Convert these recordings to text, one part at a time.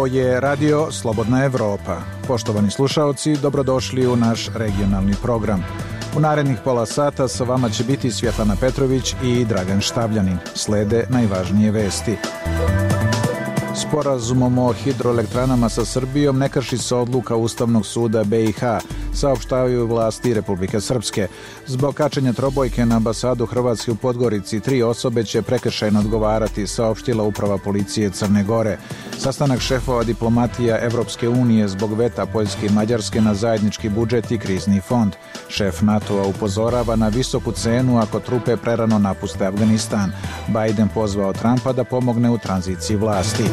Ovo je Radio Slobodna Evropa. Poštovani slušaoci, dobrodošli u naš regionalni program. U narednih pola sata sa vama će biti Svjetlana Petrović i Dragan Štavljanin. Slede najvažnije vesti. Sporazumom o hidroelektranama sa Srbijom ne krši se odluka Ustavnog suda BiH, saopštavaju vlasti Republike Srpske. Zbog kačenja trobojke na ambasadu Hrvatske u Podgorici, 3 osobe će prekršajno odgovarati, saopštila uprava policije Crne Gore. Sastanak šefova diplomatija Evropske unije zbog veta Poljske i Mađarske na zajednički budžet i krizni fond. Šef NATO-a upozorava na visoku cenu ako trupe prerano napuste Afganistan. Biden pozvao Trumpa da pomogne u tranziciji vlasti.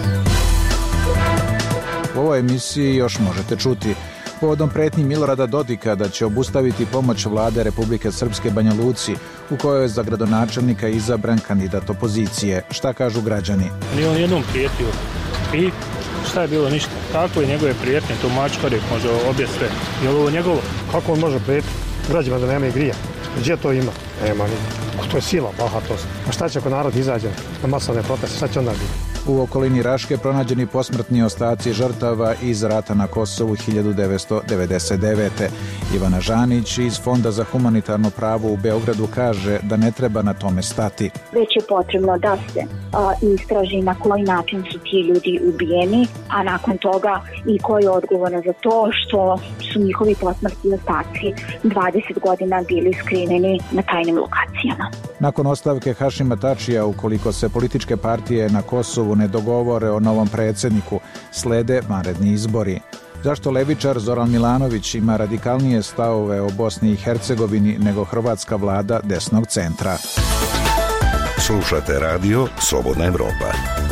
U ovoj emisiji još možete čuti: povodom pretnji Milorada Dodika da će obustaviti pomoć vlade Republike Srpske Banja Luci, u kojoj je za gradonačelnika izabran kandidat opozicije. Šta kažu građani? Nije on jednom prijetio i šta je bilo, ništa. Kako je njegove prijetnje, to mačkare može obje sve. Je li ovo njegovo? Kako on može prijetiti građanima da nema i grija? Gdje to ima? Nema ni. To je sila, bahatost. A šta će ako narod izađe na masovne proteste? Šta će onda biti? U okolini Raške pronađeni posmrtni ostaci žrtava iz rata na Kosovu 1999. Ivana Žanić iz Fonda za humanitarno pravo u Beogradu kaže da ne treba na tome stati. Već je potrebno da se istraži na koji način su ti ljudi ubijeni, a nakon toga i ko je odgovoran za to što su njihovi posmrtni ostaci 20 godina bili skriveni na tajnim lokacijama. Nakon ostavke Hašima Tačija, ukoliko se političke partije na Kosovu ne dogovore o novom predsjedniku, slede vanredni izbori. Zašto levičar Zoran Milanović ima radikalnije stavove o Bosni i Hercegovini nego hrvatska vlada desnog centra? Slušate Radio Slobodna Evropa.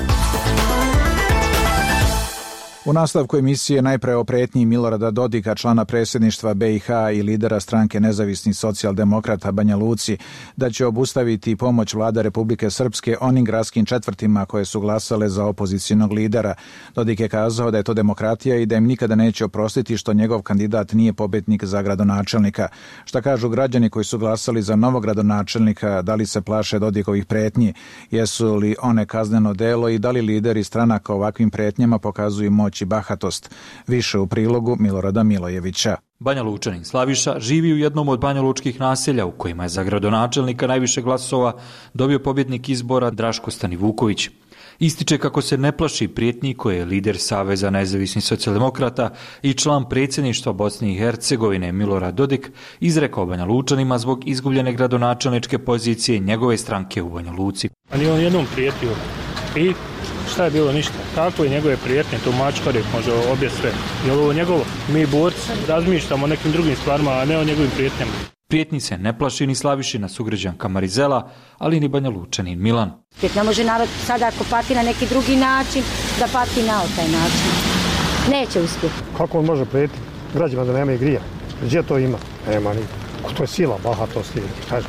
U nastavku emisije najpre o pretnji Milorada Dodika, člana predsjedništva BiH i lidera stranke nezavisnih socijaldemokrata Banja Luci, da će obustaviti pomoć vlade Republike Srpske onim gradskim četvrtima koje su glasale za opozicionog lidera. Dodik je kazao da je to demokratija i da im nikada neće oprostiti što njegov kandidat nije pobjednik za gradonačelnika. Šta kažu građani koji su glasali za novog gradonačelnika, da li se plaše Dodikovih pretnji, jesu li one kazneno delo i da li lideri stranaka ovakvim pretnjama pokazuju moć i bahatost? Više u prilogu Milorada Milojevića. Banja Lučanin Slaviša živi u jednom od banjalučkih naselja u kojima je za gradonačelnika najviše glasova dobio pobjednik izbora Draško Stanivuković. Ističe kako se ne plaši prijetnji koje je lider Saveza nezavisnih socijaldemokrata i član predsjedništva Bosne i Hercegovine Milorad Dodik izrekao Banja Lučanima zbog izgubljene gradonačelničke pozicije njegove stranke u Banja Luci. A nije on jednom prijetio i šta je bilo, ništa. Kako je njegove prijetnje, to mačkare može obje sve. Je li ovo njegovo? Mi borci razmišljamo o nekim drugim stvarima, a ne o njegovim prijetnjama. Prijetnji se ne plaši ni Slavišina sugrađanka Marizela, ali ni Banja Lučanin Milan. Ne može narod sada ako pati na neki drugi način, da pati na taj način. Neće uspjeti. Kako on može prijetiti građanima da nema i grija? Gdje to ima? Nema ni. To je sila, bahatost.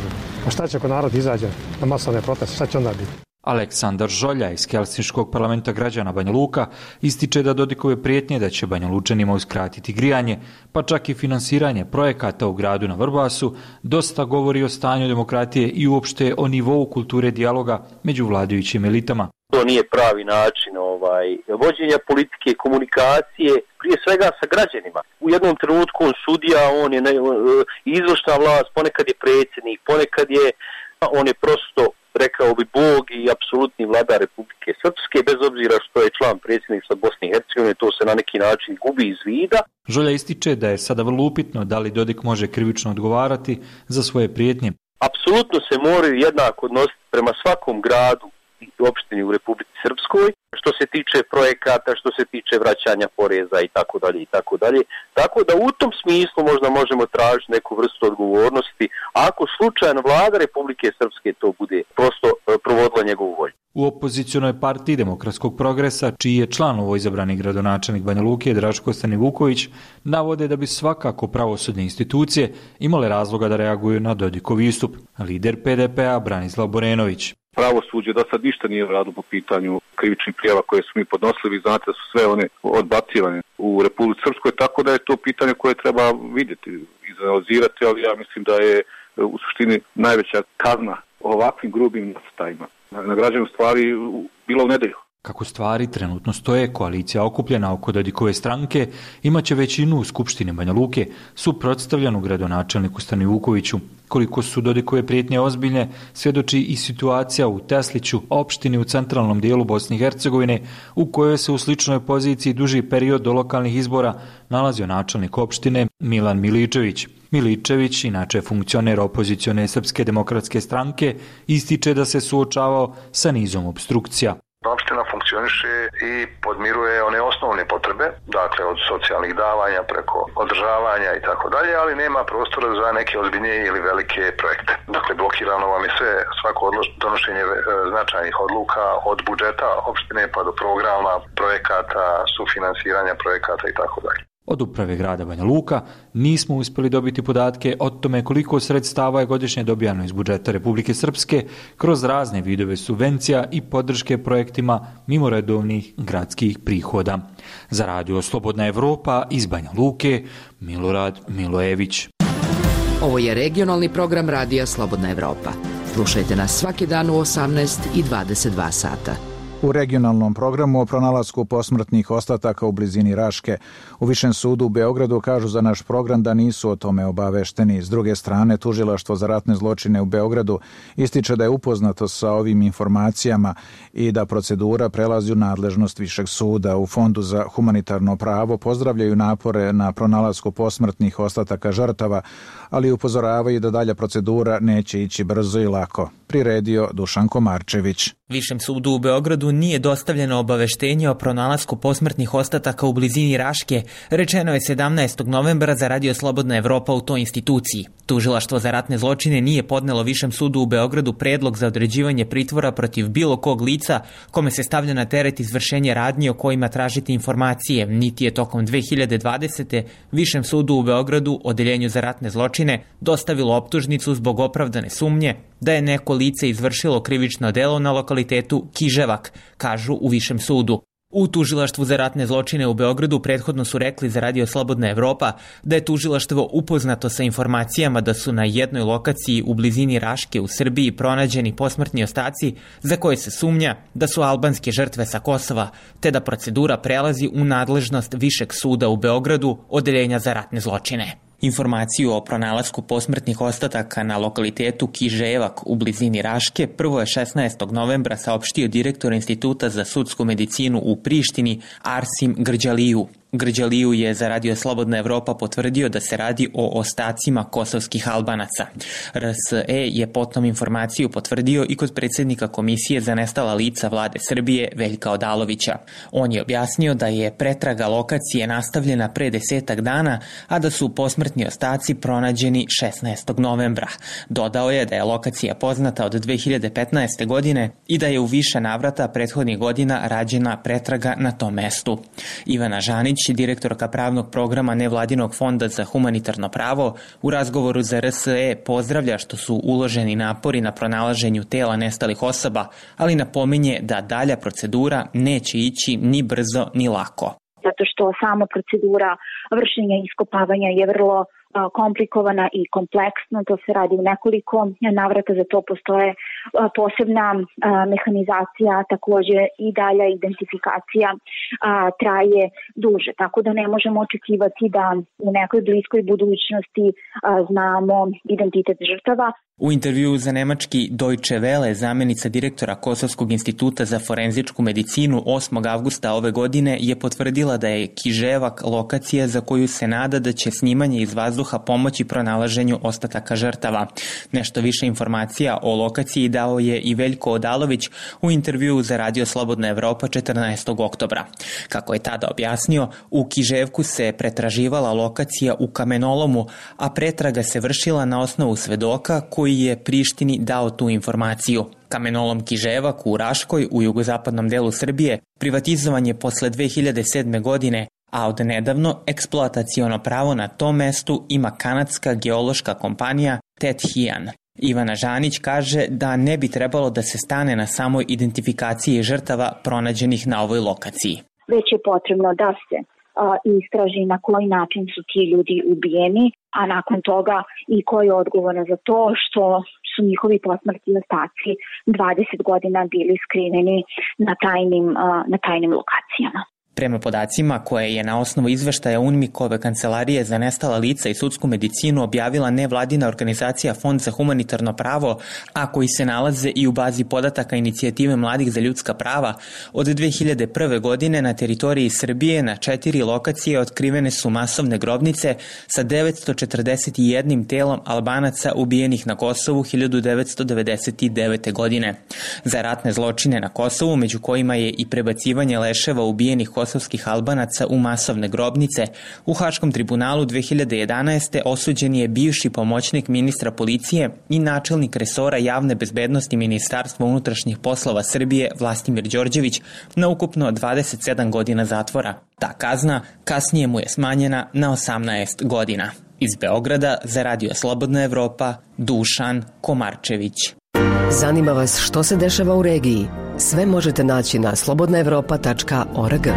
A šta će ako narod izađe na masovne proteste? Šta će onda biti? Aleksandar Žolja iz Helsinškog parlamenta građana Banja Luka ističe da Dodikove prijetnje da će Banja Lučanima uskratiti grijanje, pa čak i finansiranje projekata u gradu na Vrbasu, dosta govori o stanju demokratije i uopšte o nivou kulture dijaloga među vladajućim elitama. To nije pravi način vođenja politike, komunikacije, prije svega sa građanima. U jednom trenutku on sudija, on je izvršna vlast, ponekad je predsjednik, ponekad on je prosto, rekao bi, Bog i apsolutni vladar Republike Srpske, bez obzira što je član predsjedništva Bosne i Hercegovine, to se na neki način gubi iz vida. Žolja ističe da je sada vrlo upitno da li Dodik može krivično odgovarati za svoje prijetnje. Apsolutno se moraju jednako odnositi prema svakom gradu i opštini u Republici Srpskoj, što se tiče projekata, što se tiče vraćanja poreza i tako dalje i tako dalje. Tako da u tom smislu možda možemo tražiti neku vrstu odgovornosti, ako slučajno vlada Republike Srpske to bude prosto provodila njegovu volju. U opozicionoj partiji Demokratskog progresa, čiji je član izabrani gradonačelnik Banja Luke Draško Stanivuković, navode da bi svakako pravosudne institucije imale razloga da reaguju na Dodikov istup. Lider PDP-a Branislav Borenović. Pravosuđe do sad ništa nije radilo po pitanju krivičnih prijava koje su mi podnosili. Vi znate da su sve one odbacivane u Republici Srpskoj, tako da je to pitanje koje treba vidjeti, izanalizirati, ali ja mislim da je u suštini najveća kazna ovakvim grubim nastajima na građanju stvari bila u nedelju. Kako stvari trenutno stoje, koalicija okupljena oko Dodikove stranke imaće većinu u Skupštini Banja Luke, suprotstavljenu gradonačelniku Stani Vukoviću. Koliko su Dodikove prijetnje ozbiljne, svjedoči i situacija u Tesliću, opštini u centralnom dijelu Bosne i Hercegovine, u kojoj se u sličnoj poziciji duži period do lokalnih izbora nalazio načelnik opštine Milan Miličević. Miličević, inače funkcioner opozicione Srpske demokratske stranke, ističe da se suočavao sa nizom obstrukcija. Opština funkcioniše i podmiruje one osnovne potrebe, dakle od socijalnih davanja preko održavanja i tako dalje, ali nema prostora za neke ozbiljnije ili velike projekte. Dakle, blokirano vam je sve, svako donošenje značajnih odluka od budžeta opštine pa do programa, projekata, sufinansiranja projekata i tako dalje. Od uprave grada Banja Luka nismo uspjeli dobiti podatke o tome koliko sredstava je godišnje dobijano iz budžeta Republike Srpske kroz razne vidove subvencija i podrške projektima mimo redovnih gradskih prihoda. Za radio Slobodna Evropa iz Banja Luke, Milorad Milojević. Ovo je regionalni program radija Slobodna Evropa. Slušajte nas svaki dan u 18 i 22 sata. U regionalnom programu o pronalasku posmrtnih ostataka u blizini Raške u Višem sudu u Beogradu kažu za naš program da nisu o tome obavešteni. S druge strane, Tužilaštvo za ratne zločine u Beogradu ističe da je upoznato sa ovim informacijama i da procedura prelazi u nadležnost Višeg suda. U Fondu za humanitarno pravo pozdravljaju napore na pronalasku posmrtnih ostataka žrtava, ali upozoravaju da dalja procedura neće ići brzo i lako. Priredio Dušan Komarčević. Višem sudu u Beogradu nije dostavljeno obaveštenje o pronalasku posmrtnih ostataka u blizini Raške, rečeno je 17. novembra za radio Slobodna Evropa u toj instituciji. Tužilaštvo za ratne zločine nije podnelo Višem sudu u Beogradu predlog za određivanje pritvora protiv bilo kog lica kome se stavlja na teret izvršenje radnji o kojima tražite informacije, niti je tokom 2020. Višem sudu u Beogradu, Odeljenju za ratne zločine, dostavilo optužnicu zbog opravdane sumnje da je neko lice izvršilo krivično delo na lokalitetu Kiževak, kažu u Višem sudu. U Tužilaštvu za ratne zločine u Beogradu prethodno su rekli za radio Slobodna Evropa da je tužilaštvo upoznato sa informacijama da su na jednoj lokaciji u blizini Raške u Srbiji pronađeni posmrtni ostaci za koje se sumnja da su albanske žrtve sa Kosova, te da procedura prelazi u nadležnost Višeg suda u Beogradu, Odeljenja za ratne zločine. Informaciju o pronalasku posmrtnih ostataka na lokalitetu Kiževak u blizini Raške prvo je 16. novembra saopštio direktor Instituta za sudsku medicinu u Prištini Arsim Grđaliju. Grđaliju je za radio Slobodna Evropa potvrdio da se radi o ostacima kosovskih Albanaca. RSE je potom informaciju potvrdio i kod predsjednika Komisije za nestala lica vlade Srbije Veljka Odalovića. On je objasnio da je pretraga lokacije nastavljena pre 10 dana, a da su posmrtni ostaci pronađeni 16. novembra. Dodao je da je lokacija poznata od 2015. godine i da je u više navrata prethodnih godina rađena pretraga na tom mestu. Ivana Žanić, direktorka pravnog programa Nevladinog fonda za humanitarno pravo, u razgovoru za RSE pozdravlja što su uloženi napori na pronalaženju tela nestalih osoba, ali napominje da dalja procedura neće ići ni brzo ni lako. Zato što sama procedura vršenja iskopavanja je vrlo komplikovana i kompleksna, to se radi u nekoliko navrata, za to postoje posebna mehanizacija, također i dalja identifikacija traje duže, tako da ne možemo očekivati da u nekoj bliskoj budućnosti znamo identitet žrtava. U intervjuu za nemački Deutsche Welle zamjenica direktora Kosovskog instituta za forenzičku medicinu 8. avgusta ove godine je potvrdila da je Kiževak lokacija za koju se nada da će snimanje iz vazduha pomoći pronalaženju ostataka žrtava. Nešto više informacija o lokaciji dao je i Veljko Odalović u intervjuu za radio Slobodna Evropa 14. oktobra. Kako je tada objasnio, u Kiževku se pretraživala lokacija u kamenolomu, a pretraga se vršila na osnovu svedoka koji je Prištini dao tu informaciju. Kamenolom Kiževak u Raškoj u jugozapadnom delu Srbije privatizovan je posle 2007. godine, a od nedavno eksploataciono pravo na tom mestu ima kanadska geološka kompanija Tethyan. Ivana Žanić kaže da ne bi trebalo da se stane na samoj identifikaciji žrtava pronađenih na ovoj lokaciji. Već je potrebno da se istraži na koji način su ti ljudi ubijeni, a nakon toga i ko je odgovoran za to što su njihovi posmrtni ostaci 20 godina bili skriveni na tajnim lokacijama. Prema podacima koje je na osnovu izveštaja UNMIK-ove kancelarije za nestala lica i sudsku medicinu objavila nevladina organizacija Fond za humanitarno pravo, a koji se nalaze i u bazi podataka Inicijative mladih za ljudska prava, od 2001. godine na teritoriji Srbije na 4 lokacije otkrivene su masovne grobnice sa 941 telom Albanaca ubijenih na Kosovu 1999. godine. Za ratne zločine na Kosovu, među kojima je i prebacivanje leševa ubijenih kosovskih Albanaca u masovne grobnice, u Haškom tribunalu 2011. osuđen je bivši pomoćnik ministra policije i načelnik resora javne bezbednosti Ministarstva unutrašnjih poslova Srbije Vlastimir Đorđević na ukupno 27 godina zatvora. Ta kazna kasnije mu je smanjena na 18 godina. Iz Beograda za Radio Slobodna Evropa, Dušan Komarčević. Zanima vas što se dešava u regiji? Sve možete naći na slobodnaevropa.org.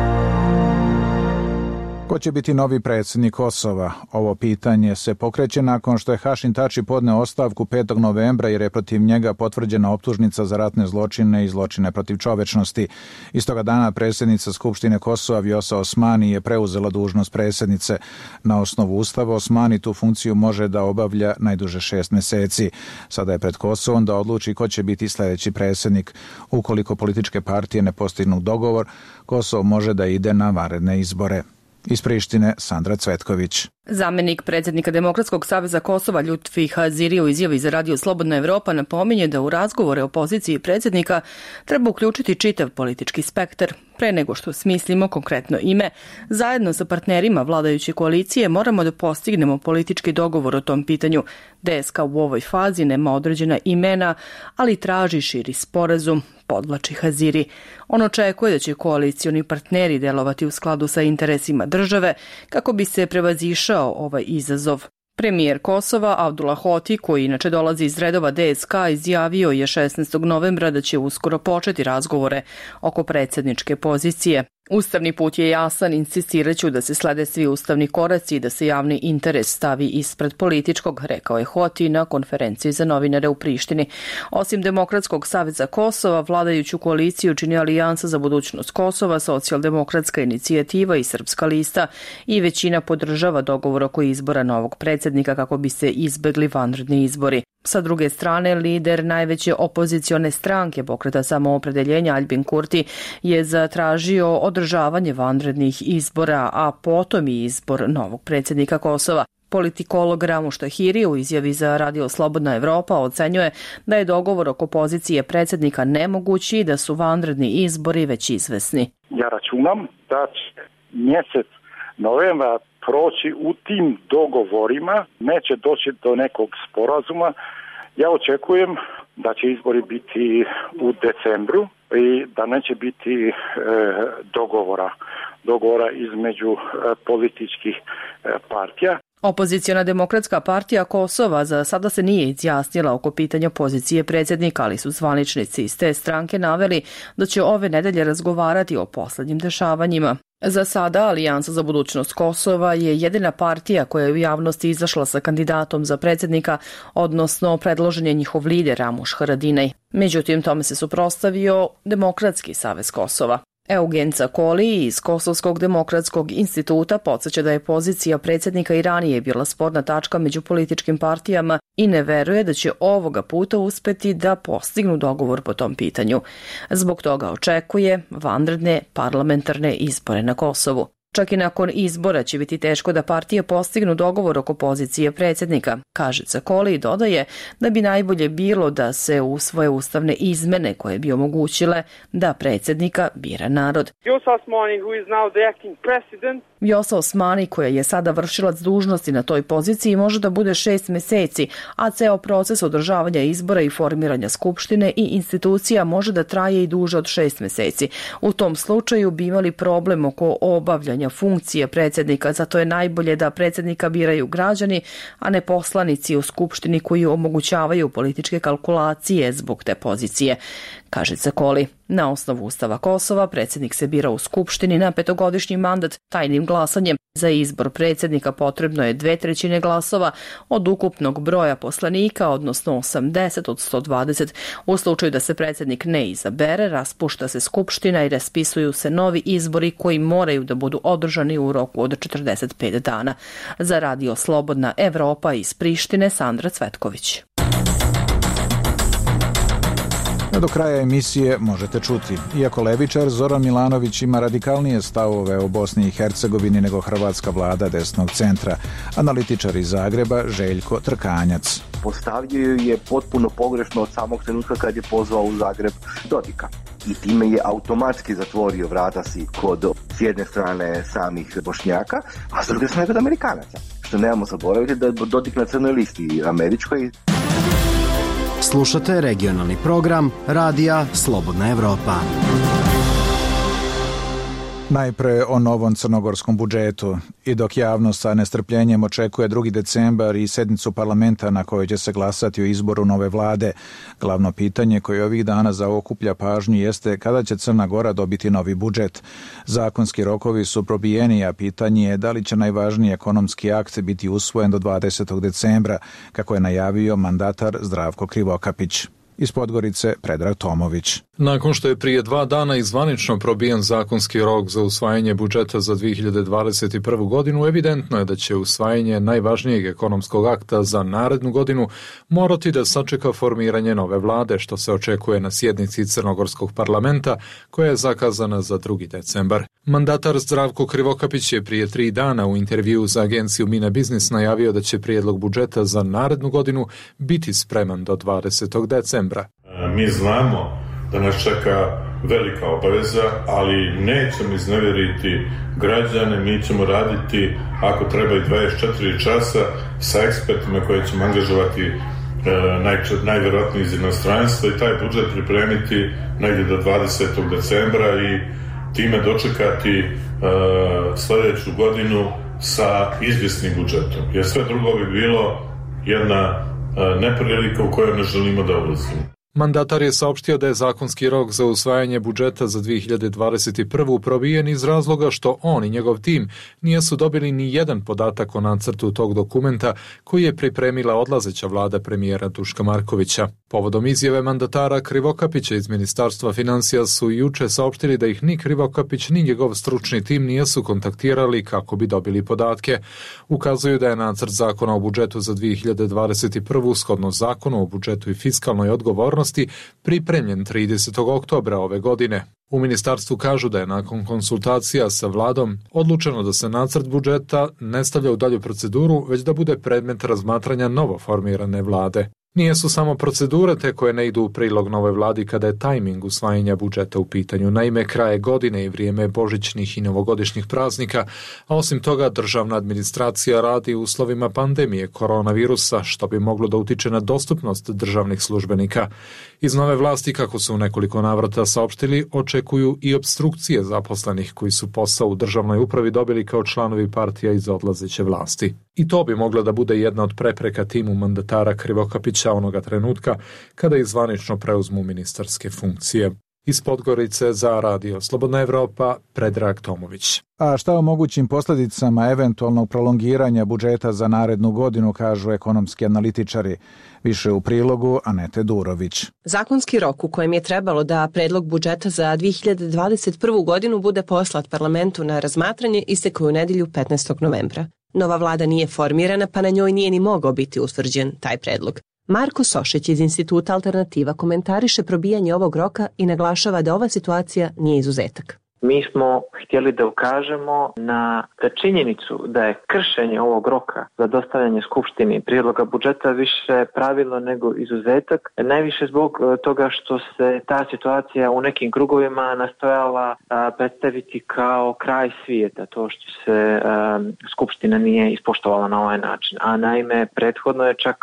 Ko će biti novi predsjednik Kosova? Ovo pitanje se pokreće nakon što je Hašim Tači podneo ostavku 5. novembra jer je protiv njega potvrđena optužnica za ratne zločine i zločine protiv čovečnosti. Istoga dana predsjednica Skupštine Kosova Vjosa Osmani je preuzela dužnost predsjednice. Na osnovu Ustava Osmani tu funkciju može da obavlja najduže 6 mjeseci. Sada je pred Kosovom da odluči ko će biti sljedeći predsjednik. Ukoliko političke partije ne postignu dogovor, Kosovo može da ide na vanredne izbore. Iz Prištine, Sandra Cvetković. Zamenik predsjednika Demokratskog saveza Kosova Ljutfi Haziri u izjavi za Radio Slobodna Evropa napominje da u razgovore o poziciji predsjednika treba uključiti čitav politički spektar. Pre nego što smislimo konkretno ime, zajedno sa partnerima vladajuće koalicije moramo da postignemo politički dogovor o tom pitanju. DSK u ovoj fazi nema određena imena, ali traži širi sporazum, podvlači Haziri. On očekuje da će koalicioni partneri delovati u skladu sa interesima države kako bi se prevazišao ovaj izazov. Premijer Kosova Abdullah Hoti, koji inače dolazi iz redova DSK, izjavio je 16. novembra da će uskoro početi razgovore oko predsjedničke pozicije. Ustavni put je jasan, insistiraću da se slede svi ustavni koraci i da se javni interes stavi ispred političkog, rekao je Hoti na konferenciji za novinare u Prištini. Osim Demokratskog saveza Kosova, vladajuću koaliciju čini Alijansa za budućnost Kosova, Socijaldemokratska inicijativa i Srpska lista i većina podržava dogovor oko izbora novog predsjednika kako bi se izbegli vanredni izbori. Sa druge strane, lider najveće opozicione stranke Pokreta samoopredeljenja Albin Kurti je zatražio održavanje vanrednih izbora, a potom i izbor novog predsjednika Kosova. Politikolog Ramuš Tahiri u izjavi za Radio Slobodna Evropa ocenjuje da je dogovor oko pozicije predsjednika nemogući i da su vanredni izbori već izvesni. Ja računam da će mjesec novembra proći u tim dogovorima, neće doći do nekog sporazuma. Ja očekujem da će izbori biti u decembru i da neće biti dogovora između političkih partija. Opoziciona Demokratska partija Kosova za sada se nije izjasnila oko pitanja pozicije predsjednika, ali su zvaničnici iz te stranke naveli da će ove nedelje razgovarati o posljednjim dešavanjima. Za sada Alijansa za budućnost Kosova je jedina partija koja je u javnosti izašla sa kandidatom za predsjednika, odnosno predložen je njihov lider Ramuš Haradinaj. Međutim, tome se suprotstavio Demokratski savez Kosova. Eugen Cakoli iz Kosovskog demokratskog instituta podsjeća da je pozicija predsjednika i ranije bila sporna tačka među političkim partijama i ne veruje da će ovoga puta uspeti da postignu dogovor po tom pitanju. Zbog toga očekuje vanredne parlamentarne izbore na Kosovu. Čak i nakon izbora će biti teško da partije postignu dogovor oko pozicije predsjednika, kaže Cakoli i dodaje da bi najbolje bilo da se usvoje ustavne izmene koje bi omogućile da predsjednika bira narod. Vjosa Osmani, koja je sada vršilac dužnosti na toj poziciji, može da bude 6 mjeseci, a ceo proces održavanja izbora i formiranja skupštine i institucija može da traje i duže od 6 mjeseci. U tom slučaju bi imali problem oko obavljanja funkcije predsjednika, zato je najbolje da predsjednika biraju građani, a ne poslanici u skupštini koji omogućavaju političke kalkulacije zbog te pozicije. kaže Cekoli. Na osnovu Ustava Kosova predsjednik se bira u Skupštini na 5-godišnji mandat tajnim glasanjem. Za izbor predsjednika potrebno je 2/3 glasova od ukupnog broja poslanika, odnosno 80 od 120. U slučaju da se predsjednik ne izabere, raspušta se Skupština i raspisuju se novi izbori koji moraju da budu održani u roku od 45 dana. Za Radio Slobodna Evropa iz Prištine, Sandra Cvetković. Do kraja emisije možete čuti. Iako levičar, Zoran Milanović ima radikalnije stavove o Bosni i Hercegovini nego hrvatska vlada desnog centra. Analitičar iz Zagreba, Željko Trkanjac. Postavio je potpuno pogrešno od samog trenutka kad je pozvao u Zagreb Dodika. I time je automatski zatvorio vrata si kod s jedne strane samih Bošnjaka, a s druge strane kod Amerikanaca. Što nemamo zaboraviti da je Dodik na crnoj listi američkoj. Slušate regionalni program Radija Slobodna Evropa. Najpre o novom crnogorskom budžetu. I dok javnost sa nestrpljenjem očekuje 2. decembar i sednicu parlamenta na kojoj će se glasati o izboru nove vlade, glavno pitanje koje ovih dana zaokuplja pažnju jeste kada će Crna Gora dobiti novi budžet. Zakonski rokovi su probijeni, a pitanje je da li će najvažniji ekonomski akt biti usvojen do 20. decembra, kako je najavio mandatar Zdravko Krivokapić. Iz Podgorice, Predrag Tomović. Nakon što je prije 2 dana izvanično probijen zakonski rok za usvajanje budžeta za 2021. godinu, evidentno je da će usvajanje najvažnijeg ekonomskog akta za narednu godinu morati da sačeka formiranje nove vlade, što se očekuje na sjednici Crnogorskog parlamenta, koja je zakazana za 2. decembar. Mandatar Zdravko Krivokapić je prije 3 dana u intervjuu za agenciju Mina Biznis najavio da će prijedlog budžeta za narednu godinu biti spreman do 20. decembra. Mi znamo da nas čeka velika obaveza, ali nećemo iznevjeriti građane, mi ćemo raditi ako treba i 24 časa sa ekspertima koje ćemo angažovati najvjerojatnije iz inostranstva i taj budžet pripremiti negdje do 20. decembra i time dočekati sljedeću godinu sa izvjesnim budžetom. Jer sve drugo bi bilo jedna neprilika u kojoj ne želimo da ulazimo. Mandatar je saopštio da je zakonski rok za usvajanje budžeta za 2021. probijen iz razloga što on i njegov tim nisu dobili ni jedan podatak o nacrtu tog dokumenta koji je pripremila odlazeća vlada premijera Duška Markovića. Povodom izjave mandatara Krivokapića iz Ministarstva financija su juče saopštili da ih ni Krivokapić ni njegov stručni tim nisu kontaktirali kako bi dobili podatke. Ukazuju da je nacrt zakona o budžetu za 2021. shodno zakonu o budžetu i fiskalnoj odgovornosti pripremljen 30. oktobra ove godine. U ministarstvu kažu da je nakon konsultacija sa vladom odlučeno da se nacrt budžeta ne stavlja u dalju proceduru, već da bude predmet razmatranja novo formirane vlade. Nije su samo procedure te koje ne idu u prilog nove vladi kada je tajming usvajanja budžeta u pitanju. Naime, kraje godine i vrijeme božićnih i novogodišnjih praznika, a osim toga državna administracija radi u uslovima pandemije koronavirusa, što bi moglo da utiče na dostupnost državnih službenika. Iz nove vlasti, kako su u nekoliko navrata saopštili, očekuju i opstrukcije zaposlenih koji su posao u državnoj upravi dobili kao članovi partija iz odlazeće vlasti. I to bi moglo da bude jedna od prepreka timu mandatara Krivokapića onoga trenutka kada izvanično preuzmu ministarske funkcije. Iz Podgorice za Radio Slobodna Evropa, Predrag Tomović. A šta o mogućim posljedicama eventualnog prolongiranja budžeta za narednu godinu, kažu ekonomski analitičari. Više u prilogu Anete Durović. Zakonski rok u kojem je trebalo da predlog budžeta za 2021. godinu bude poslat parlamentu na razmatranje istekao u nedjelju 15. novembra. Nova vlada nije formirana, pa na njoj nije ni mogao biti utvrđen taj predlog. Marko Sošić iz Instituta Alternativa komentariše probijanje ovog roka i naglašava da ova situacija nije izuzetak. Mi smo htjeli da ukažemo na činjenicu da je kršenje ovog roka za dostavljanje Skupštini prijedloga budžeta više pravilo nego izuzetak. Najviše zbog toga što se ta situacija u nekim krugovima nastojala predstaviti kao kraj svijeta, to što se Skupština nije ispoštovala na ovaj način. A naime, prethodno je čak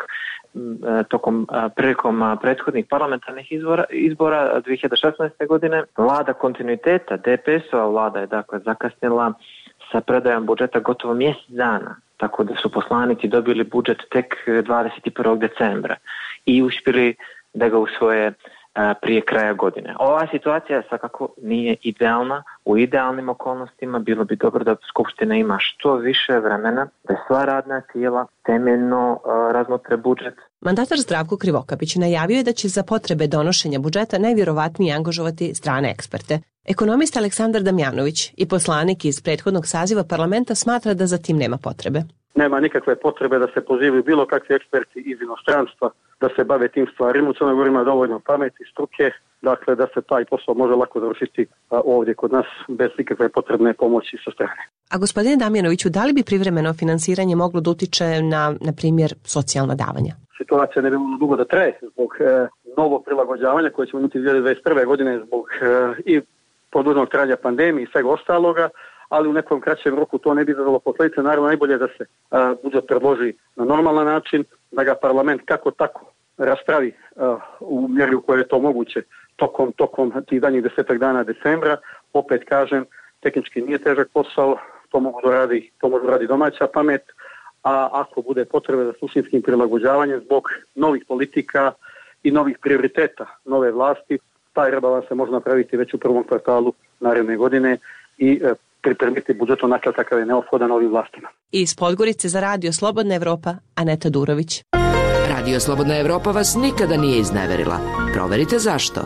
prilikom prethodnih parlamentarnih izbora 2016. godine vlada kontinuiteta, DPS-ova vlada je dakle zakasnila sa predajom budžeta gotovo mjesec dana, tako da su poslanici dobili budžet tek 21. decembra i uspjeli da ga usvoje prije kraja godine. Ova situacija svakako nije idealna. U idealnim okolnostima bilo bi dobro da Skupština ima što više vremena, da sva radna tijela temeljno razmotre budžet. Mandatar Zdravko Krivokapić najavio je da će za potrebe donošenja budžeta najvjerovatnije angažovati strane eksperte. Ekonomist Aleksandar Damjanović i poslanik iz prethodnog saziva parlamenta smatra da za tim nema potrebe. Nema nikakve potrebe da se pozivaju bilo kakvi eksperti iz inostranstva da se bave tim stvarima. U Crnoj Gori ima dovoljno pameti, struke, dakle da se taj posao može lako završiti ovdje kod nas bez nikakve potrebne pomoći sa strane. A gospodine Damjanoviću, da li bi privremeno finansiranje moglo da utiče na primjer, socijalna davanja? Situacija ne bi bilo dugo da traje zbog novog prilagođavanja koje ćemo imati 2021. godine zbog i produženog trajanja pandemije i svega ostaloga, ali u nekom kraćem roku to ne bi izazvalo posljedice. Naravno, najbolje da se budžet predloži na normalan način, da ga parlament kako tako raspravi u mjeri u kojoj je to moguće tokom tih danjih 10 dana decembra. Opet kažem, tehnički nije težak posao, to može radi domaća pamet, a ako bude potrebe za suštinskim prilagođavanjem zbog novih politika i novih prioriteta nove vlasti, taj rebalans se može napraviti već u prvom kvartalu naredne godine i pripremiti budžet onakav kakav je neophodan ovim vlastima. Iz Podgorice za Radio Slobodna Evropa, Aneta Durović. Radio Slobodna Evropa vas nikada nije izneverila. Proverite zašto.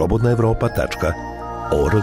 slobodnaevropa.org.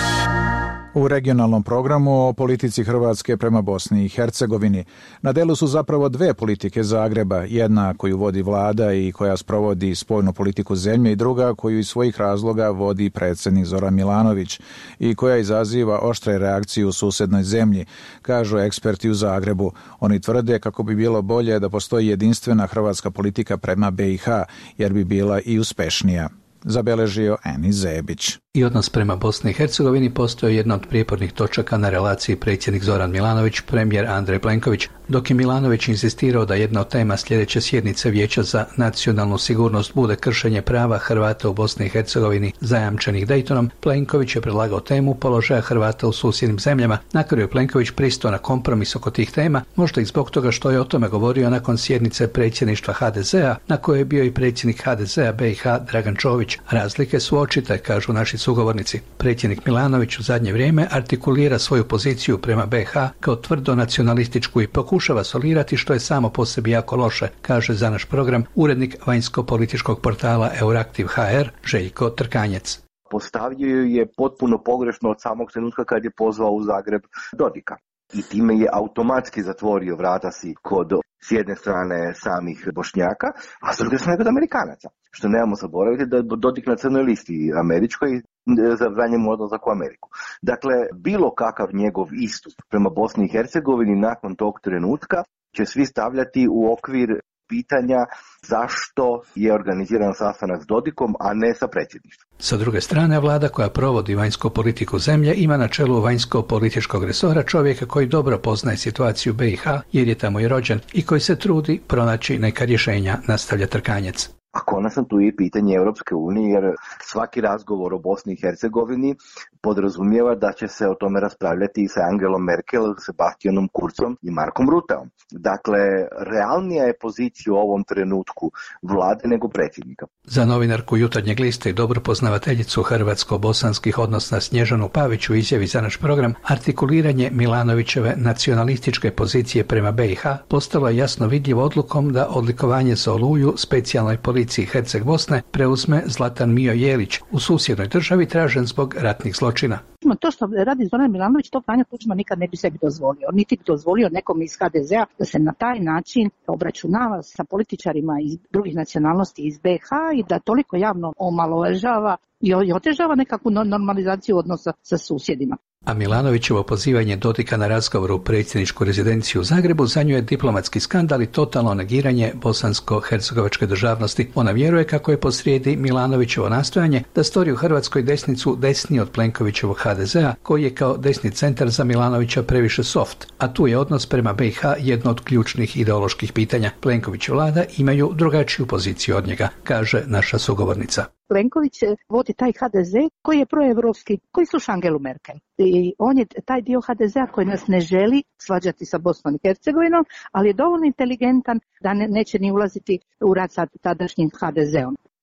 U regionalnom programu o politici Hrvatske prema Bosni i Hercegovini na delu su zapravo dve politike Zagreba, jedna koju vodi vlada i koja sprovodi spoljnu politiku zemlje i druga koju iz svojih razloga vodi predsjednik Zoran Milanović i koja izaziva oštre reakcije u susednoj zemlji, kažu eksperti u Zagrebu. Oni tvrde kako bi bilo bolje da postoji jedinstvena hrvatska politika prema BiH, jer bi bila i uspešnija. Zabeležio Eni Zebić. I odnos prema Bosni i Hercegovini postoji jedna od prijepornih točaka na relaciji predsjednik Zoran Milanović, premijer Andrej Plenković. Dok je Milanović insistirao da jedna od tema sljedeće sjednice Vijeća za nacionalnu sigurnost bude kršenje prava Hrvata u Bosni i Hercegovini zajamčenih Daytonom, Plenković je predlagao temu položaja Hrvata u susjednim zemljama. Na kraju je Plenković pristao na kompromis oko tih tema, možda i zbog toga što je o tome govorio nakon sjednice predsjedništva HDZ-a, na kojoj je bio i predsjednik HDZ-a BiH Dragan Čović. Razlike su očite, kažu naši sugovornici. Predsjednik Milanović u zadnje vrijeme artikulira svoju poziciju prema BiH kao tvrdo nacionalističku i pokušava solirati, što je samo po sebi jako loše, kaže za naš program urednik vanjsko-političkog portala Euraktiv HR Željko Trkanjec. Postavio je potpuno pogrešno od samog trenutka kad je pozvao u Zagreb Dodika. I time je automatski zatvorio vrata si kod s jedne strane samih Bošnjaka, a s druge strane kod Amerikanaca. Što nemamo zaboraviti da je Dodik na crnoj listi američkoj zabranjen odlazak u Ameriku. Dakle, bilo kakav njegov istup prema Bosni i Hercegovini nakon tog trenutka će svi stavljati u okvir pitanja zašto je organiziran sastanak s Dodikom, a ne sa predsjedništvom. Sa druge strane, vlada koja provodi vanjsku politiku zemlje ima na čelu vanjsko-političkog resora čovjeka koji dobro poznaje situaciju BiH jer je tamo i rođen i koji se trudi pronaći neka rješenja, nastavlja Trkanjec. A konačno tu je pitanje Europske unije, jer svaki razgovor o Bosni i Hercegovini podrazumijeva da će se o tome raspravljati i sa Angelom Merkel, Sebastianom Kurzom i Markom Ruteom. Dakle, realnija je pozicija u ovom trenutku vlade nego predsjednika. Za novinarku Jutarnjeg lista i dobro poznavateljicu hrvatsko-bosanskih odnosa Snježanu Pavić u izjavi za naš program, artikuliranje Milanovićeve nacionalističke pozicije prema BiH postalo je jasno vidljivo odlukom da odlikovanje za Oluju specijalnoj policiji Herceg Bosne preuzme Zlatan Mijo Jelić, u susjednoj državi tražen zbog ratnih zločina. To što radi Zoran Milanović, to Franjo Tuđman nikad ne bi sebi dozvolio. Niti bi dozvolio nekom iz HDZ-a da se na taj način obračunava sa političarima iz drugih nacionalnosti iz BiH i da toliko javno omalovažava i otežava nekakvu normalizaciju odnosa sa susjedima. A Milanovićevo pozivanje Dodika na razgovor u predsjedničku rezidenciju u Zagrebu za nju je diplomatski skandal i totalno negiranje bosansko-hercegovačke državnosti. Ona vjeruje kako je posrijedi Milanovićevo nastojanje da stvori u Hrvatskoj desnicu desniji od Plenkovićevog HDZ-a, koji je kao desni centar za Milanovića previše soft, a tu je odnos prema BiH jedno od ključnih ideoloških pitanja. Plenković i vlada imaju drugačiju poziciju od njega, kaže naša sugovornica. Plenković vodi taj HDZ koji je proevropski, koji sluša Angelu Merkel. I on je taj dio HDZ-a koji nas ne želi svađati sa Bosnom i Hercegovinom, ali je dovoljno inteligentan da neće ni ulaziti u rat sa tadašnjim HDZ-om.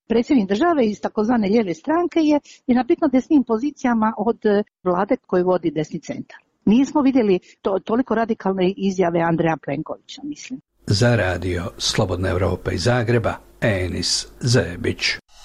predsjednik države iz takozvane lijeve stranke je na bitno desnim pozicijama od vlade koju vodi desni centar. Nismo vidjeli toliko radikalne izjave Andreja Plenkovića, mislim. Za radio Slobodna Evropa iz Zagreba, Enis Zebić.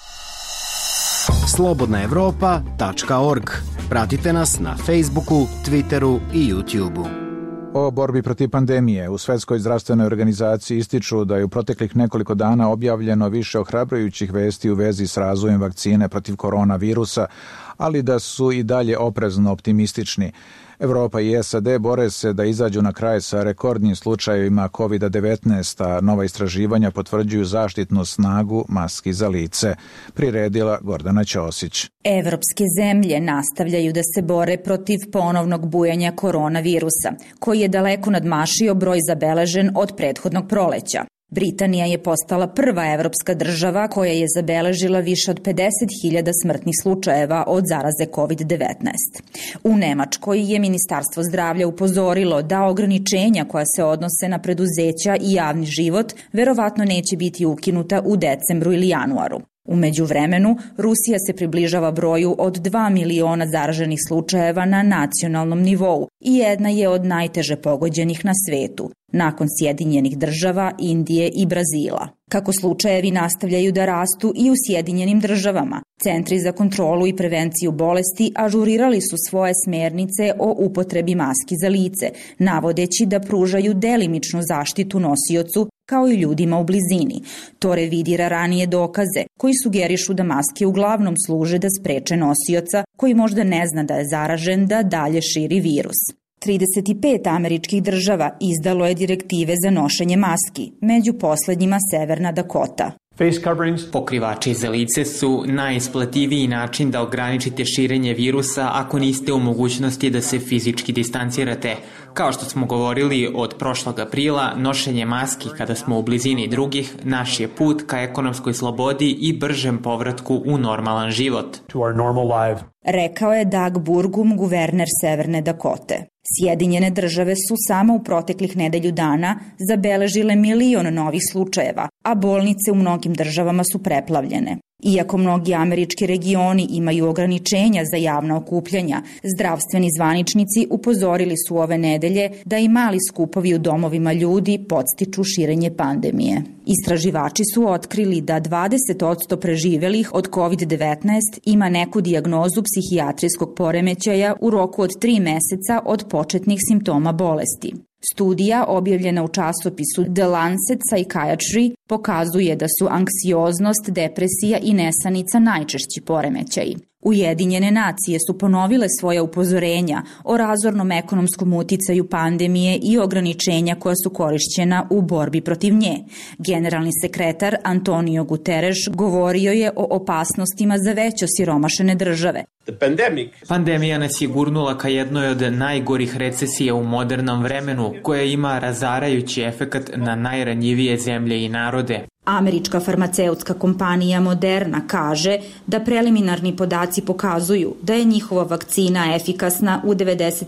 slobodnaevropa.org. Pratite nas na Facebooku, Twitteru i YouTubeu. O borbi protiv pandemije u Svjetskoj zdravstvenoj organizaciji ističu da je u proteklih nekoliko dana objavljeno više ohrabrujućih vesti u vezi s razvojem vakcine protiv koronavirusa, ali da su i dalje oprezno optimistični. Evropa i SAD bore se da izađu na kraj sa rekordnim slučajevima COVID-19, a nova istraživanja potvrđuju zaštitnu snagu maski za lice. Priredila Gordana Ćosić. Evropske zemlje nastavljaju da se bore protiv ponovnog bujanja koronavirusa, koji je daleko nadmašio broj zabeležen od prethodnog proleća. Britanija je postala prva evropska država koja je zabeležila više od 50.000 smrtnih slučajeva od zaraze COVID-19. U Nemačkoj je Ministarstvo zdravlja upozorilo da ograničenja koja se odnose na preduzeća i javni život verovatno neće biti ukinuta u decembru ili januaru. U međuvremenu, Rusija se približava broju od 2 miliona zaraženih slučajeva na nacionalnom nivou i jedna je od najteže pogođenih na svetu, nakon Sjedinjenih država, Indije i Brazila. Kako slučajevi nastavljaju da rastu i u Sjedinjenim državama, Centri za kontrolu i prevenciju bolesti ažurirali su svoje smernice o upotrebi maski za lice, navodeći da pružaju delimičnu zaštitu nosiocu kao i ljudima u blizini. To revidira ranije dokaze koji sugerišu da maske uglavnom služe da spreče nosioca koji možda ne zna da je zaražen da dalje širi virus. 35 američkih država izdalo je direktive za nošenje maski, među poslednjima Severna Dakota. Pokrivači za lice su najisplativiji način da ograničite širenje virusa ako niste u mogućnosti da se fizički distancirate. Kao što smo govorili od prošlog aprila, nošenje maski kada smo u blizini drugih naš je put ka ekonomskoj slobodi i bržem povratku u normalan život. Rekao je Doug Burgum, guverner Severne Dakote. Sjedinjene države su samo u proteklih nedelju dana zabeležile 1 milion novih slučajeva, a bolnice u mnogim državama su preplavljene. Iako mnogi američki regioni imaju ograničenja za javna okupljanja, zdravstveni zvaničnici upozorili su ove nedelje da i mali skupovi u domovima ljudi podstiču širenje pandemije. Istraživači su otkrili da 20% preživelih od COVID-19 ima neku dijagnozu psihijatrijskog poremećaja u roku od 3 meseca od početnih simptoma bolesti. Studija objavljena u časopisu The Lancet Psychiatry pokazuje da su anksioznost, depresija i nesanica najčešći poremećaji. Ujedinjene nacije su ponovile svoja upozorenja o razornom ekonomskom uticaju pandemije i ograničenja koja su korišćena u borbi protiv nje. Generalni sekretar Antonio Guterres govorio je o opasnostima za već osiromašene države. Pandemija nas je gurnula ka jednoj od najgorih recesija u modernom vremenu, koja ima razarajući efekat na najranjivije zemlje i narode. Američka farmaceutska kompanija Moderna kaže da preliminarni podaci pokazuju da je njihova vakcina efikasna u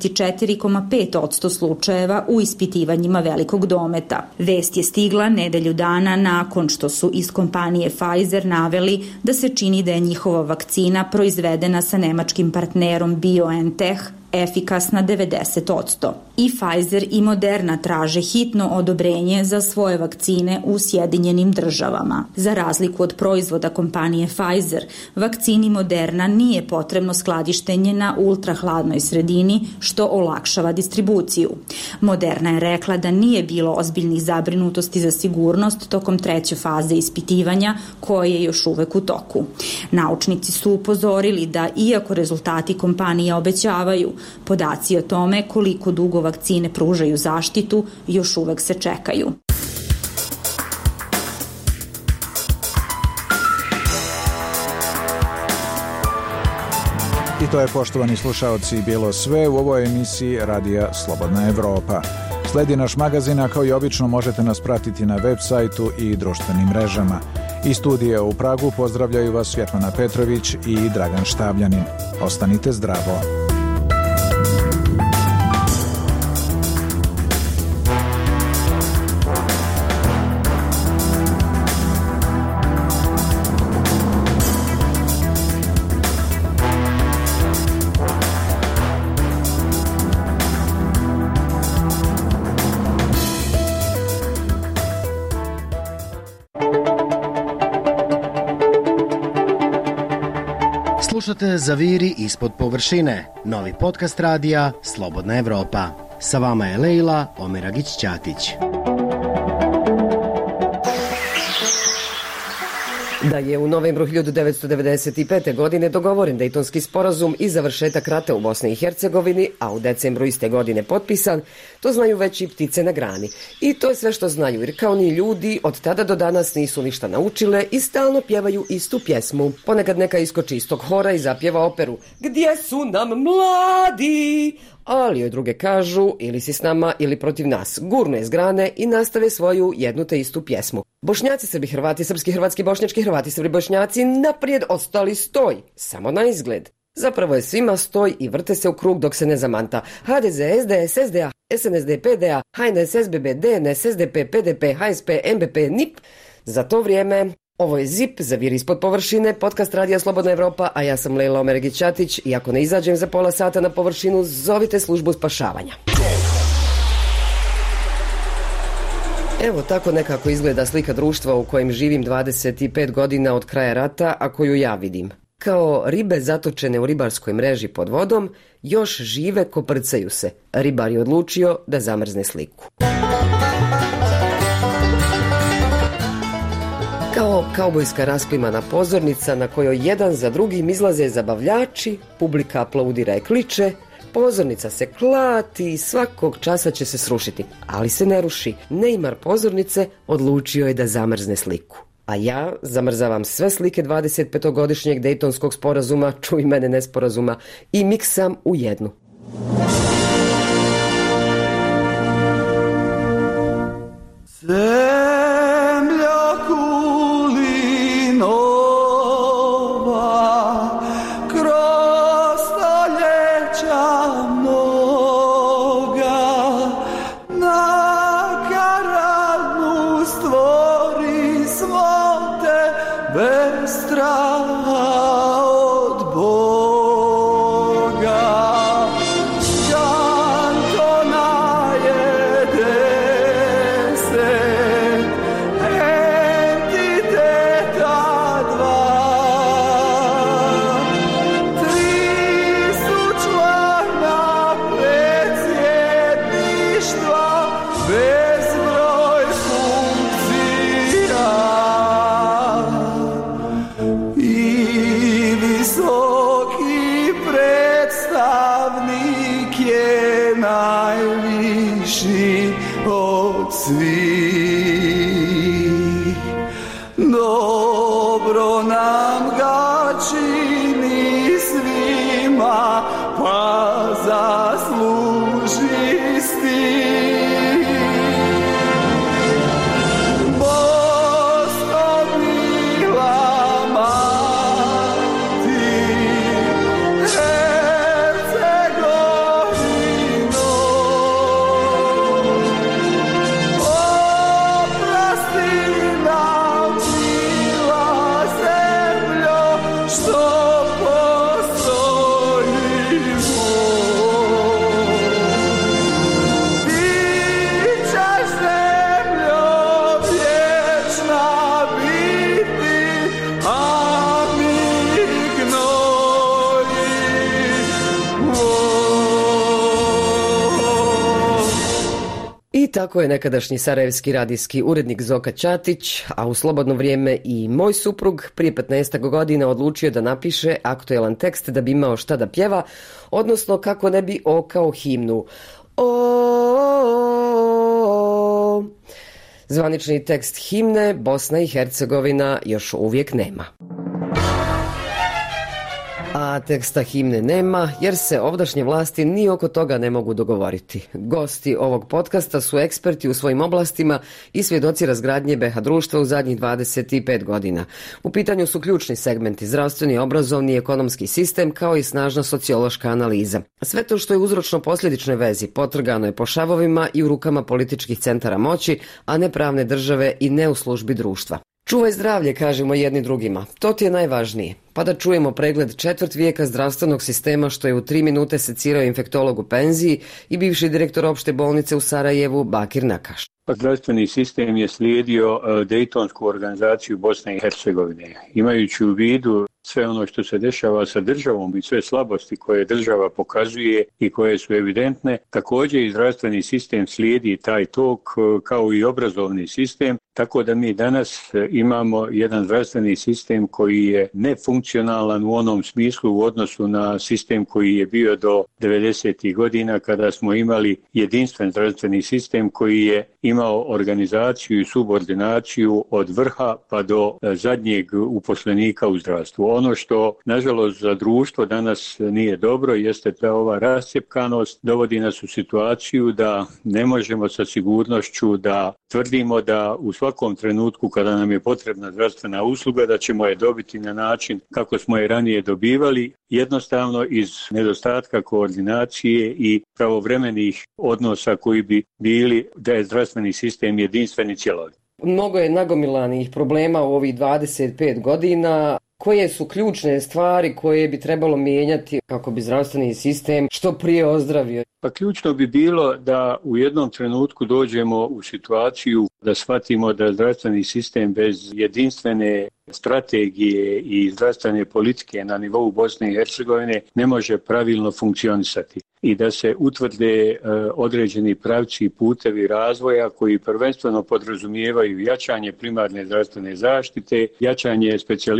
94,5% slučajeva u ispitivanjima velikog dometa. Vest je stigla nedelju dana nakon što su iz kompanije Pfizer naveli da se čini da je njihova vakcina proizvedena sa nemačkim partnerom BioNTech efikasna 90%. I Pfizer i Moderna traže hitno odobrenje za svoje vakcine u Sjedinjenim državama. Za razliku od proizvoda kompanije Pfizer, vakcini Moderna nije potrebno skladištenje na ultrahladnoj sredini, što olakšava distribuciju. Moderna je rekla da nije bilo ozbiljnih zabrinutosti za sigurnost tokom 3. faze ispitivanja, koje je još uvek u toku. Naučnici su upozorili da, iako rezultati kompanija obećavaju, podaci o tome koliko dugo vakcine pružaju zaštitu još uvek se čekaju. I to je, poštovani slušaoci, bilo sve u ovoj emisiji Radija Slobodna Evropa. Sledi naš magazin, a kao i obično možete nas pratiti na web sajtu i društvenim mrežama. Iz studija u Pragu pozdravljaju vas Svjetlana Petrović i Dragan Štavljanin. Ostanite zdravo. Slušate Zaviri ispod površine, novi podcast radija Slobodna Evropa. Sa vama je Lejla Omeragić-Ćatić. Da je u novembru 1995. godine dogovoren Dejtonski sporazum i završetak rata u Bosni i Hercegovini, a u decembru iste godine potpisan, to znaju već i ptice na grani. I to je sve što znaju, jer kao ni ljudi od tada do danas nisu ništa naučile i stalno pjevaju istu pjesmu. Ponekad neka iskoči iz tog hora i zapjeva operu Gdje su nam mladi? Ali joj druge kažu ili si s nama ili protiv nas. Gurnu je s grane i nastave svoju jednu te istu pjesmu. Bošnjaci, Srbi, Hrvati, srpski, hrvatski, bošnjački, Hrvati, Srbi, Bošnjaci naprijed ostali stoj. Samo na izgled. Zapravo je svima stoj i vrte se u krug dok se ne zamanta. HDZ, SDS, SDA, SNSD, PDA, HNS, SBB, DNS, SDP, PDP, HSP, MBP, NIP. Za to vrijeme... Ovo je ZIP, Zaviri ispod površine, podcast Radija Slobodna Evropa, a ja sam Lejla Omeragić-Ćatić i ako ne izađem za pola sata na površinu, zovite službu spašavanja. Evo tako nekako izgleda slika društva u kojem živim 25 godina od kraja rata, a koju ja vidim. Kao ribe zatočene u ribarskoj mreži pod vodom, još žive koprcaju se. Ribar je odlučio da zamrzne sliku. Kao kaubojska rasplimana pozornica na kojoj jedan za drugim izlaze zabavljači, publika aplaudira i kliče, pozornica se klati i svakog časa će se srušiti, ali se ne ruši. Neymar pozornice odlučio je da zamrzne sliku. A ja zamrzavam sve slike 25-godišnjeg Dejtonskog sporazuma, čuj mene nesporazuma, i miksam u jednu. Dobro nam ga čini svima, pa zasluži stih. Bosno mila mati, Hercegovino, oprosti nam mila zemljo, što postojimo. Bićeš zemljo vječna biti, a mi gnoji. I tako je nekadašnji sarajevski radijski urednik Zoka Ćatić, a u slobodno vrijeme i moj suprug, prije 15 godina odlučio da napiše aktuelan tekst da bi imao šta da pjeva, odnosno kako ne bi okao himnu. Zvanični tekst himne Bosna i Hercegovina još uvijek nema. A teksta himne nema jer se ovdašnje vlasti ni oko toga ne mogu dogovoriti. Gosti ovog podcasta su eksperti u svojim oblastima i svjedoci razgradnje BH društva u zadnjih 25 godina. U pitanju su ključni segmenti: zdravstveni, obrazovni i ekonomski sistem, kao i snažna sociološka analiza. Sve to što je uzročno-posljedičnoj vezi potrgano je po šavovima i u rukama političkih centara moći, a ne pravne države i ne u službi društva. Čuvaj zdravlje, kažemo jedni drugima. To ti je najvažnije. Pa da čujemo pregled četvrt vijeka zdravstvenog sistema što je u 3 minute secirao infektolog u penziji i bivši direktor opšte bolnice u Sarajevu Bakir Nakaš. Zdravstveni sistem je slijedio Dejtonsku organizaciju Bosne i Hercegovine. Imajući u vidu sve ono što se dešava sa državom i sve slabosti koje država pokazuje i koje su evidentne, također i zdravstveni sistem slijedi taj tok kao i obrazovni sistem, tako da mi danas imamo jedan zdravstveni sistem koji je nefunkcionalan u onom smislu u odnosu na sistem koji je bio do 90. godina kada smo imali jedinstven zdravstveni sistem koji je imao organizaciju i subordinaciju od vrha pa do zadnjeg uposlenika u zdravstvu. Ono što nažalost za društvo danas nije dobro jeste da ova rascjepkanost dovodi nas u situaciju da ne možemo sa sigurnošću da tvrdimo da u svakom trenutku kada nam je potrebna zdravstvena usluga da ćemo je dobiti na način kako smo je ranije dobivali, jednostavno iz nedostatka koordinacije i pravovremenih odnosa koji bi bili da je zdravstveni sistem jedinstven i cjelovit. Mnogo je nagomilanih problema u ovih 25 godina. Koje su ključne stvari koje bi trebalo mijenjati kako bi zdravstveni sistem što prije ozdravio? Pa ključno bi bilo da u jednom trenutku dođemo u situaciju da shvatimo da zdravstveni sistem bez jedinstvene strategije i zdravstvene politike na nivou Bosne i Hercegovine ne može pravilno funkcionisati i da se utvrde određeni pravci i putevi razvoja koji prvenstveno podrazumijevaju jačanje primarne zdravstvene zaštite, jačanje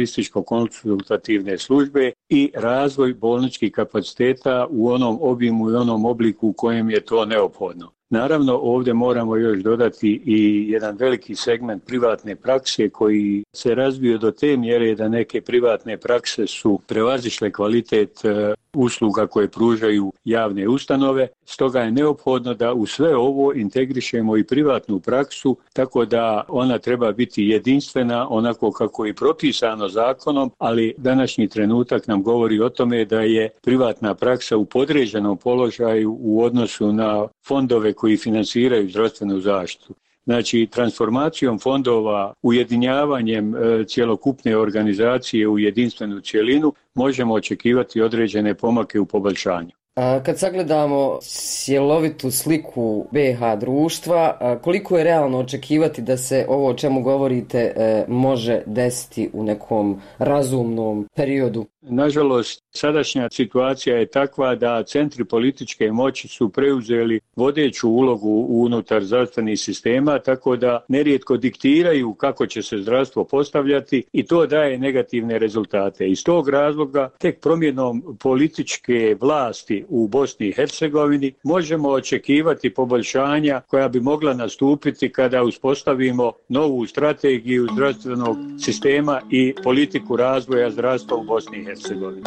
specijalističko-konsultativne službe i razvoj bolničkih kapaciteta u onom obimu i onom obliku u kojem je to neophodno. Naravno, ovdje moramo još dodati i jedan veliki segment privatne prakse koji se razvio do te mjere da neke privatne prakse su prevazišle kvalitet usluga koje pružaju javne ustanove. Stoga je neophodno da u sve ovo integrišemo i privatnu praksu, tako da ona treba biti jedinstvena onako kako je propisano zakonom, ali današnji trenutak nam govori o tome da je privatna praksa u podređenom položaju u odnosu na fondove koji finansiraju zdravstvenu zaštitu. Znači, transformacijom fondova, ujedinjavanjem cjelokupne organizacije u jedinstvenu cjelinu, možemo očekivati određene pomake u poboljšanju. Kad sagledamo cjelovitu sliku BiH društva, koliko je realno očekivati da se ovo o čemu govorite može desiti u nekom razumnom periodu? Nažalost, sadašnja situacija je takva da centri političke moći su preuzeli vodeću ulogu unutar zdravstvenih sistema, tako da nerijetko diktiraju kako će se zdravstvo postavljati i to daje negativne rezultate. Iz tog razloga tek promjenom političke vlasti u Bosni i Hercegovini možemo očekivati poboljšanja koja bi mogla nastupiti kada uspostavimo novu strategiju zdravstvenog sistema i politiku razvoja zdravstva u Bosni i Hercegovini.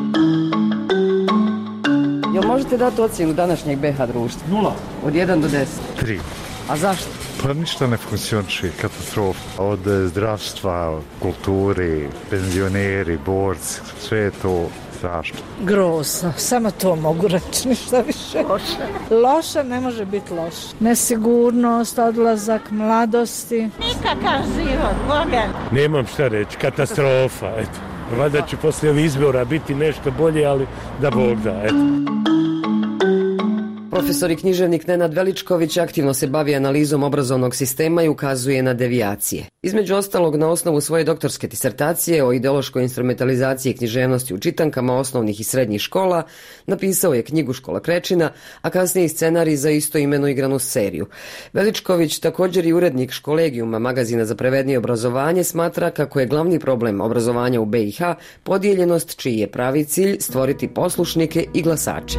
Jel možete dati ocjenu današnjeg BiH društva? 0. Od 1 do 10? 3. A zašto? Pa ništa ne funkcioniše, katastrofa. Od zdravstva, kulturi, penzioneri, borci, sve je to strašno. Grozno, samo to mogu reći, ništa više. Loše ne može biti loše. Nesigurnost, odlazak mladosti. Nikakav život, Boga. Nemam šta reći, katastrofa, eto. Valjda će poslije ovih izbora biti nešto bolje, ali da Bog da, eto. Profesor i književnik Nenad Veličković aktivno se bavi analizom obrazovnog sistema i ukazuje na devijacije. Između ostalog, na osnovu svoje doktorske disertacije o ideološkoj instrumentalizaciji književnosti u čitankama osnovnih i srednjih škola napisao je knjigu Škola Krečina, a kasnije i scenarij za istoimenu igranu seriju. Veličković, također i urednik Školegijuma, magazina za pravednije obrazovanje, smatra kako je glavni problem obrazovanja u BiH podijeljenost čiji je pravi cilj stvoriti poslušnike i glasače.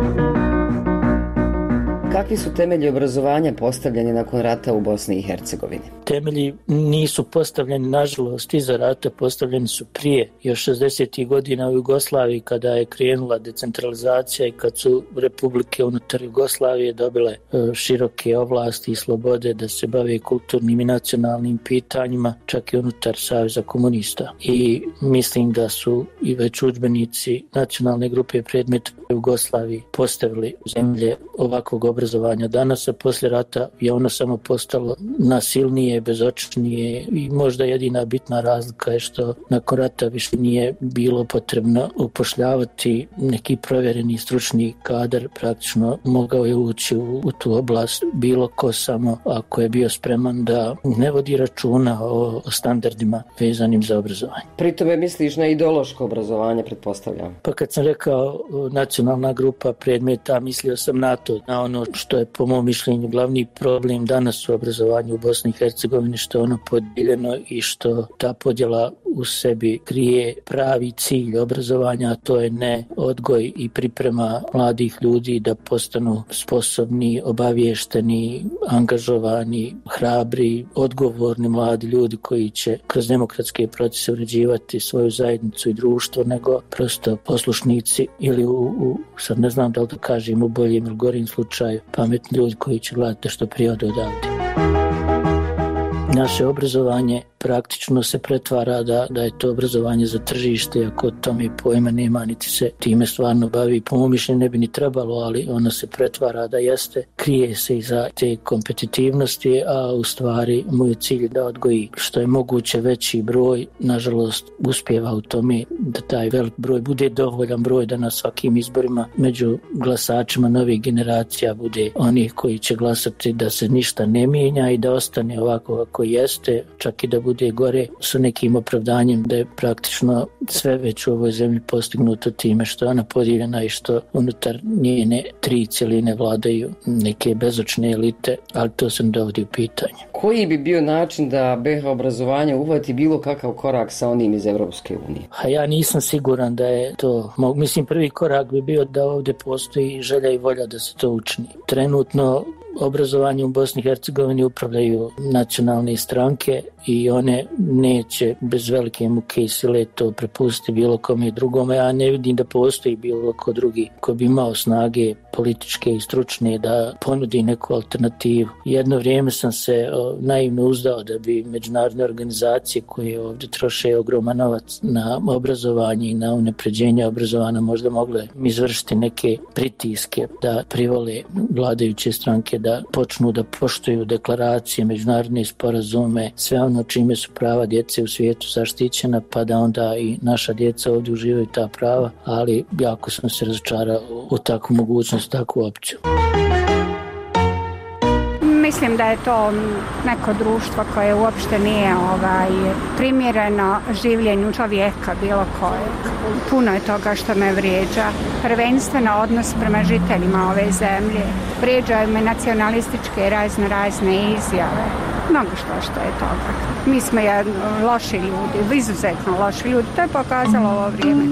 Kakvi su temelji obrazovanja postavljeni nakon rata u Bosni i Hercegovini? Temelji nisu postavljeni, nažalost, iza rata, postavljeni su prije, još 60. godina u Jugoslaviji kada je krenula decentralizacija i kad su republike unutar Jugoslavije dobile široke ovlasti i slobode da se bave kulturnim i nacionalnim pitanjima, čak i unutar Saveza komunista. I mislim da su i već udžbenici nacionalne grupe predmet Jugoslaviji postavili zemlje ovakvog obrazovanja. Danas, a poslije rata, je ono samo postalo nasilnije, bezočnije i možda jedina bitna razlika je što nakon rata više nije bilo potrebno upošljavati neki provjereni stručni kadar, praktično mogao je ući u tu oblast bilo ko, samo ako je bio spreman da ne vodi računa o standardima vezanim za obrazovanje. Pri tome misliš na ideološko obrazovanje, pretpostavljam? Pa kad sam rekao nacionalna grupa predmeta, mislio sam na to, na ono što je po mom mišljenju glavni problem danas u obrazovanju u Bosni i Hercegovini, što je ono podijeljeno i što ta podjela u sebi krije pravi cilj obrazovanja, a to je ne odgoj i priprema mladih ljudi da postanu sposobni, obavješteni, angažovani, hrabri, odgovorni mladi ljudi koji će kroz demokratske procese uređivati svoju zajednicu i društvo, nego prosto poslušnici ili sad ne znam da li to kažem u boljem ili gorim slučaju, pametni ljudi koji će gledati što prije odavde. Naše obrazovanje praktično se pretvara da je to obrazovanje za tržište, ako o tome pojma nema, niti se time stvarno bavi. Po mom mišljenju ne bi ni trebalo, ali ono se pretvara da jeste, krije se iza te kompetitivnosti, a u stvari moj cilj da odgoji što je moguće veći broj. Nažalost, uspijeva u tome da taj velik broj bude dovoljan broj da na svakim izborima među glasačima novih generacija bude onih koji će glasati da se ništa ne mijenja i da ostane ovako kako jeste, čak i da bude gore, sa nekim opravdanjem da je praktično sve već u ovoj zemlji postignuto time što je ona podijeljena i što unutar njene 3 cjeline vladaju neke bezočne elite, ali to se ne dovodi u pitanje. Koji bi bio način da BiH obrazovanje uhvati bilo kakav korak sa onim iz Evropske unije? A ja nisam siguran da je to, mislim prvi korak bi bio da ovdje postoji želja i volja da se to učini. Trenutno obrazovanje u Bosni i Hercegovini upravljaju nacionalne stranke i one neće bez velike muke i sile to prepustiti bilo kome drugome. Ja ne vidim da postoji bilo ko drugi ko bi imao snage političke i stručne da ponudi neku alternativu. Jedno vrijeme sam se naivno uzdao da bi međunarodne organizacije koje ovdje troše ogroman novac na obrazovanje i na unapređenje obrazovanja možda mogle izvršiti neke pritiske da privole vladajuće stranke da počnu da poštuju deklaracije, međunarodne sporazume, sve ono čime su prava djece u svijetu zaštićena, pa da onda i naša djeca ovdje uživaju ta prava, ali jako sam se razočarao u takvu mogućnost, takvu opciju. Mislim da je to neko društvo koje uopšte nije primjereno življenju čovjeka bilo kojeg. Puno je toga što me vrijeđa. Prvenstveno odnos prema žiteljima ove zemlje. Vrijeđaju me nacionalističke razne izjave. Mnogo što je toga. Mi smo loši ljudi, izuzetno loši ljudi. To je pokazalo ovo vrijeme.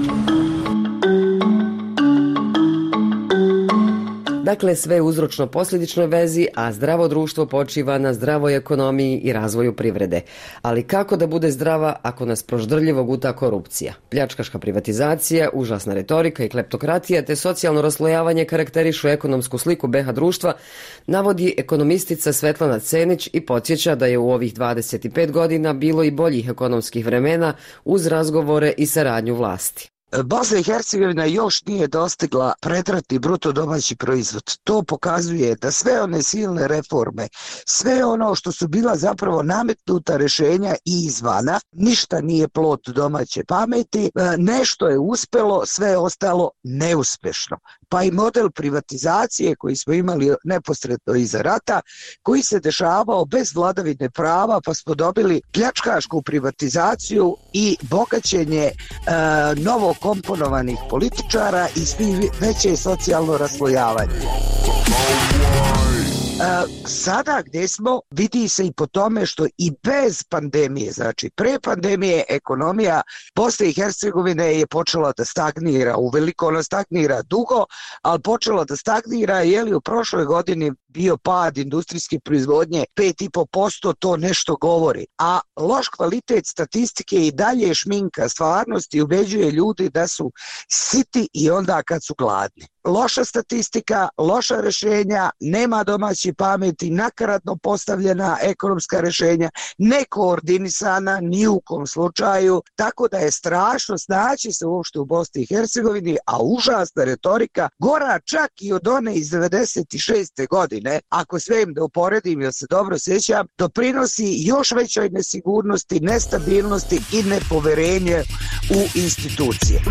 Dakle, sve uzročno posljedičnoj vezi, a zdravo društvo počiva na zdravoj ekonomiji i razvoju privrede. Ali kako da bude zdrava ako nas proždrljivo guta korupcija? Pljačkaška privatizacija, užasna retorika i kleptokratija te socijalno raslojavanje karakterišu ekonomsku sliku BiH društva, navodi ekonomistica Svetlana Cenić i podsjeća da je u ovih 25 godina bilo i boljih ekonomskih vremena uz razgovore i saradnju vlasti. Bosna i Hercegovina još nije dostigla pretratni bruto domaći proizvod. To pokazuje da sve one silne reforme, sve ono što su bila zapravo nametnuta rješenja i izvana, ništa nije plod domaće pameti, nešto je uspjelo, sve je ostalo neuspješno. Pa i model privatizacije koji smo imali neposredno iza rata, koji se dešavao bez vladavine prava, pa smo dobili pljačkašku privatizaciju i bogaćenje novo komponovanih političara i sve veće socijalno raslojavanje. Sada gdje smo vidi se i po tome što i bez pandemije, znači pre pandemije ekonomija Bosne i Hercegovine je počela da stagnira, uveliko ona stagnira dugo, ali počela da stagnira u prošloj godini bio pad industrijske proizvodnje 5,5%, to nešto govori. A loš kvalitet statistike i dalje šminka stvarnosti i ubeđuje ljudi da su siti i onda kad su gladni. Loša statistika, loša rješenja, nema domaće pameti, nakaradno postavljena ekonomska rješenja, nekoordinisana ni u kom slučaju, tako da je strašno snaći se uopšte u Bosni i Hercegovini, a užasna retorika, gora čak i od one iz 96. godine, ako sve im da uporedim, jer se dobro sjećam, doprinosi još većoj nesigurnosti, nestabilnosti i nepoverenje u institucije.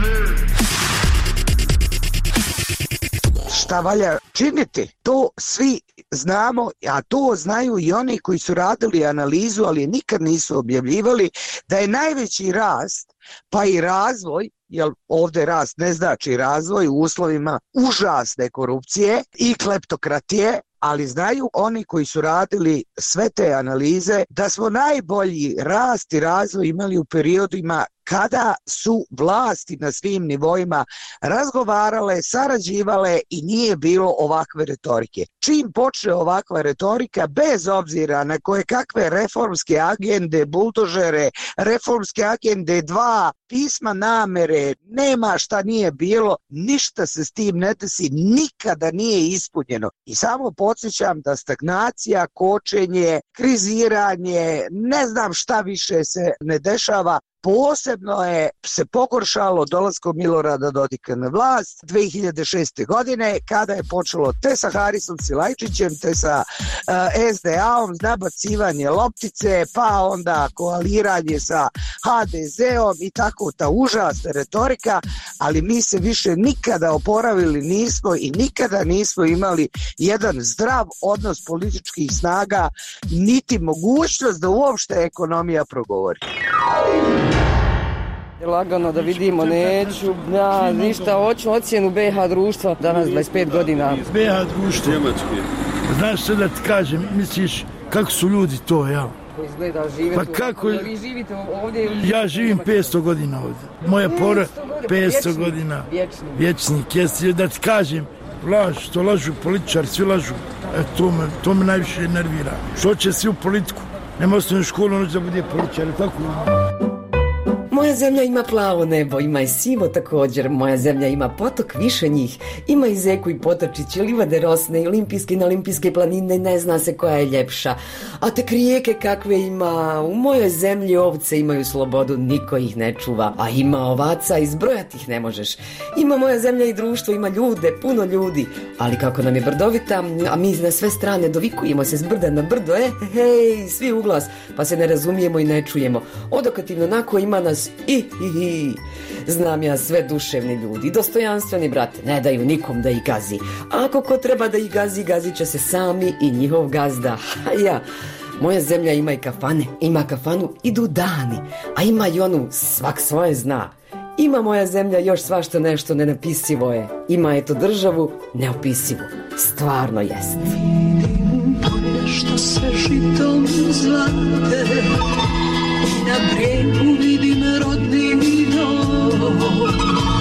Šta valja činiti? To svi znamo, a to znaju i oni koji su radili analizu, ali nikad nisu objavljivali, da je najveći rast, pa i razvoj, jer ovdje rast ne znači razvoj u uslovima užasne korupcije i kleptokratije, ali znaju oni koji su radili sve te analize da smo najbolji rast i razvoj imali u periodima kada su vlasti na svim nivoima razgovarale, sarađivale i nije bilo ovakve retorike. Čim počne ovakva retorika, bez obzira na koje kakve reformske agende, buldožere, reformske agende 2, pisma namere, nema šta nije bilo, ništa se s tim ne desi, nikada nije ispunjeno. I samo podsjećam da stagnacija, kočenje, kriziranje, ne znam šta više se ne dešava. Posebno je se pogoršalo dolaskom Milorada Dodika na vlast 2006. godine, kada je počelo te sa Harisom Silajčićem, te sa SDA-om, nabacivanje loptice, pa onda koaliranje sa HDZ-om i tako ta užasna retorika, ali mi se više nikada oporavili nismo i nikada nismo imali jedan zdrav odnos političkih snaga, niti mogućnost da uopšte ekonomija progovori. Lagano da vidimo, neću, ništa, hoću ocjenu BiH društva, danas 25 godina. BiH društvo, znaš sve da ti kažem, misliš kako su ljudi to, jel? Izgleda, živete, pa kako, vi živite ovdje? Ja živim 500 godina ovdje, moja pora 500 godina, vječnik, jesi da ti kažem, što lažu političari, svi lažu, to me najviše nervira. Što će svi u politiku, nema osnovnu školu, noć da bude političar, tako? Moja zemlja ima plavo nebo, ima i sivo također. Moja zemlja ima potok, više njih. Ima i zeku i potočiće, livade rosne, i olimpijske i neolimpijske planine, ne zna se koja je ljepša. A tek rijeke kakve ima. U mojoj zemlji ovce imaju slobodu, niko ih ne čuva. A ima ovaca, izbrojati ih ne možeš. Ima moja zemlja i društvo, ima ljude, puno ljudi. Ali kako nam je brdovita, a mi na sve strane dovikujemo se s brda na brdo, hej, svi u glas, pa se ne razumijemo i ne čujemo. Odokativno nako ima nas i. Znam ja sve duševni ljudi, dostojanstveni, brate, ne daju nikom da ih gazi. A ako ko treba da ih gazi, gazit će se sami i njihov gazda. Ja, moja zemlja ima i kafane, ima kafanu, idu dani, a ima i onu svak svoje zna. Ima moja zemlja još svašta nešto nenapisivo je. Ima eto državu neopisivu. Stvarno jest. Što se žitom zvate, na bregu vidim rodni dom.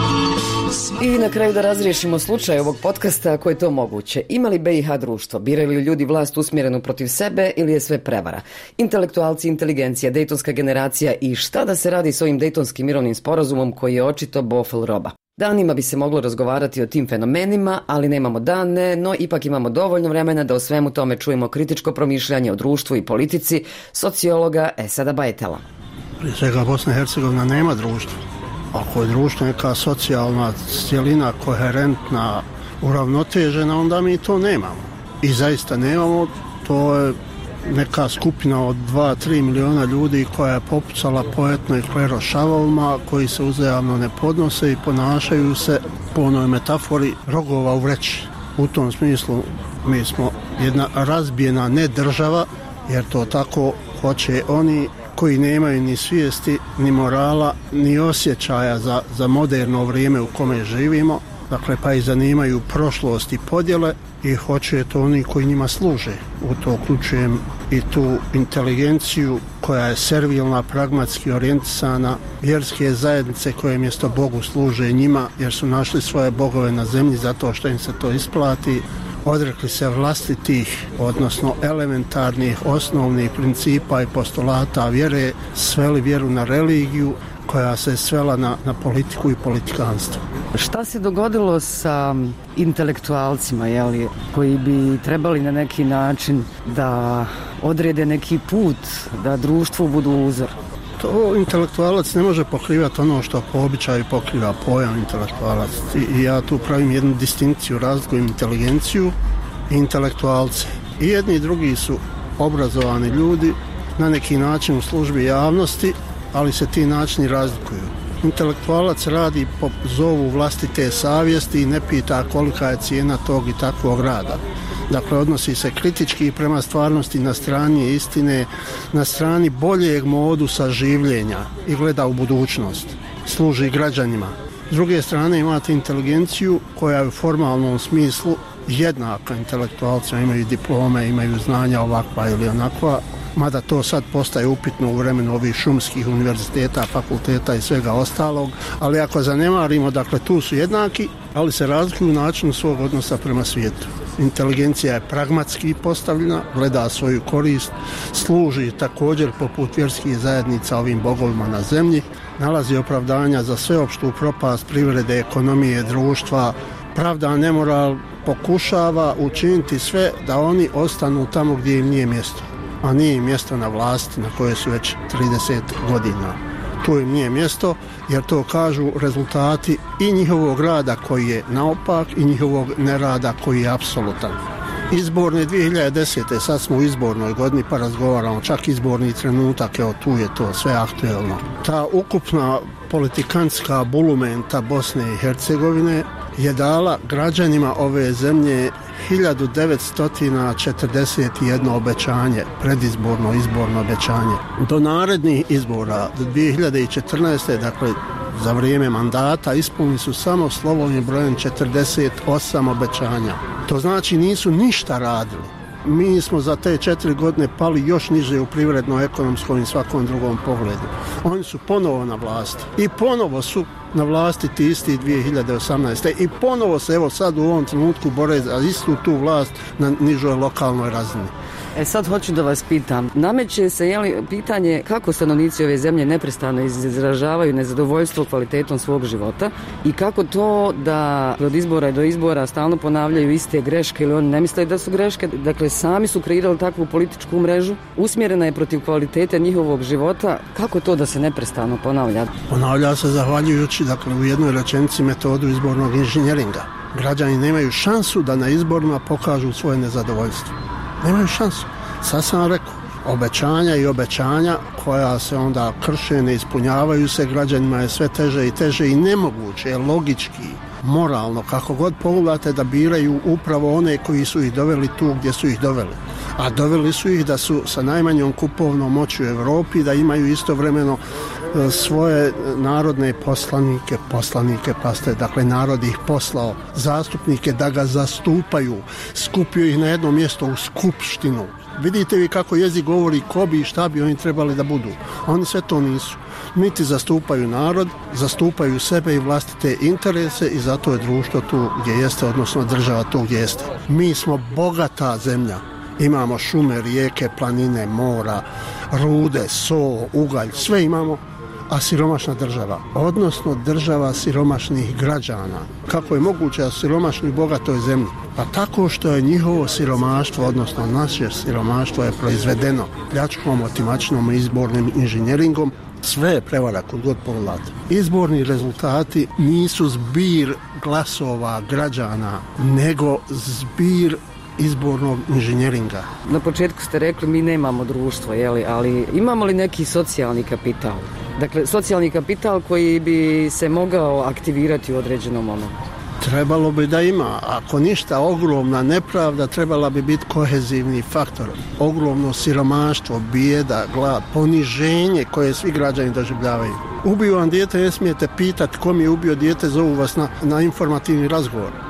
I na kraju da razriješimo slučaj ovog podcasta, ako je to moguće. Ima li BiH društvo? Biraju li ljudi vlast usmjerenu protiv sebe ili je sve prevara? Intelektualci, inteligencija, dejtonska generacija i šta da se radi s ovim dejtonskim mirovnim sporazumom koji je očito bofl roba? Danima bi se moglo razgovarati o tim fenomenima, ali nemamo dane, no ipak imamo dovoljno vremena da o svemu tome čujemo kritičko promišljanje o društvu i politici sociologa Esada Bajtela. Prije svega Bosna i Hercegovina nema društva. Ako je društvo neka socijalna cjelina, koherentna, uravnotežena, onda mi to nemamo. I zaista nemamo, to je neka skupina od 2-3 miliona ljudi koja je popucala po etno i klero šavovima, koji se uzajamno ne podnose i ponašaju se po onoj metafori rogova u vreći. U tom smislu mi smo jedna razbijena ne država, jer to tako hoće oni koji nemaju ni svijesti, ni morala, ni osjećaja za moderno vrijeme u kome živimo, dakle pa i zanimaju prošlost i podjele i hoće to oni koji njima služe. U to uključujem i tu inteligenciju koja je servilna, pragmatski orijentisana, vjerske zajednice koje mjesto Bogu služe njima jer su našli svoje bogove na zemlji zato što im se to isplati. odrekli se vlastitih, odnosno elementarnih, osnovnih principa i postulata vjere, sveli vjeru na religiju koja se svela na politiku i politikanstvo. Šta se dogodilo sa intelektualcima, koji bi trebali na neki način da odrede neki put, da društvu budu uzor? To intelektualac ne može pokrivati ono što po običaju pokriva pojam intelektualac. I ja tu pravim jednu distinkciju, razlikujem inteligenciju i intelektualce. I jedni i drugi su obrazovani ljudi, na neki način u službi javnosti, ali se ti načini razlikuju. Intelektualac radi po zovu vlastite savjesti i ne pita kolika je cijena tog i takvog rada. Dakle, odnosi se kritički prema stvarnosti na strani istine, na strani boljeg modusa življenja i gleda u budućnost. Služi građanima. S druge strane imate inteligenciju koja je u formalnom smislu jednaka intelektualcima, imaju diplome, imaju znanja ovakva ili onakva, mada to sad postaje upitno u vremenu ovih šumskih univerziteta, fakulteta i svega ostalog, ali ako zanemarimo, dakle tu su jednaki, ali se razlikuju u načinu svog odnosa prema svijetu. Inteligencija je pragmatski postavljena, gleda svoju korist, služi također poput vjerskih zajednica ovim bogovima na zemlji, nalazi opravdanja za sveopštu propast privrede, ekonomije, društva, pravda, nemoral, pokušava učiniti sve da oni ostanu tamo gdje im nije mjesto. A nije im mjesto na vlasti na koje su već 30 godina. Tu im nije mjesto jer to kažu rezultati i njihovog rada koji je naopak i njihovog nerada koji je apsolutan. Izborne 2010. sad smo u izbornoj godini pa razgovaramo, čak izborni trenutak, evo tu je to sve aktuelno. Ta ukupna politikantska bulumenta Bosne i Hercegovine je dala građanima ove zemlje 1941 obećanje, predizborno izborno obećanje. Do narednih izbora, do 2014. dakle za vrijeme mandata ispunili su samo slovovnim brojem 48 obećanja. To znači nisu ništa radili. Mi smo za te 4 godine pali još niže u privredno, ekonomskom i svakom drugom pogledu. Oni su ponovo na vlasti i ponovo su na vlasti ti isti 2018. I ponovo se evo sad u ovom trenutku bore za istu tu vlast na nižoj lokalnoj razini. Sad hoću da vas pitam, nameće se pitanje kako stanovnici ove zemlje neprestano izražavaju nezadovoljstvo kvalitetom svog života i kako to da od izbora do izbora stalno ponavljaju iste greške ili oni ne misle da su greške, dakle sami su kreirali takvu političku mrežu, usmjerena je protiv kvalitete njihovog života, kako to da se neprestano ponavlja? Ponavlja se zahvaljujući dakle u jednoj rečenici metodu izbornog inženjeringa. Građani nemaju šansu da na izborima pokažu svoje nezadovoljstvo. Nemaju šansu. Sad sam rekao, obećanja i obećanja koja se onda krše, ne ispunjavaju se, građanima je sve teže i teže i nemoguće je logički, moralno, kako god pogledate da biraju upravo one koji su ih doveli tu gdje su ih doveli. A doveli su ih da su sa najmanjom kupovnom moći u Europi, da imaju istovremeno svoje narodne poslanike, dakle narod ih poslao, zastupnike da ga zastupaju, skupio ih na jedno mjesto u skupštinu. Vidite vi kako jezik govori ko bi i šta bi oni trebali da budu. Oni sve to nisu. Niti zastupaju narod, zastupaju sebe i vlastite interese i zato je društvo tu gdje jeste, odnosno država tu gdje jeste. Mi smo bogata zemlja. Imamo šume, rijeke, planine, mora, rude, so, ugalj, sve imamo, a siromašna država, odnosno država siromašnih građana. Kako je moguće da siromašni bogatoj zemlji? Pa tako što je njihovo siromaštvo, odnosno naše siromaštvo je proizvedeno pljačkom, otimačinom i izbornim inženjeringom. Sve je prevara kod god pogledate. Izborni rezultati nisu zbir glasova građana, nego zbir izbornog inženjeringa. Na početku ste rekli mi nemamo društvo, ali imamo li neki socijalni kapital? Dakle, socijalni kapital koji bi se mogao aktivirati u određenom momentu. Trebalo bi da ima. Ako ništa, ogromna nepravda trebala bi biti kohezivni faktor. Ogromno siromaštvo, bijeda, glad, poniženje koje svi građani doživljavaju. Ubiju vam dijete, ne smijete pitati kom je ubio dijete, zovu vas na informativni razgovor.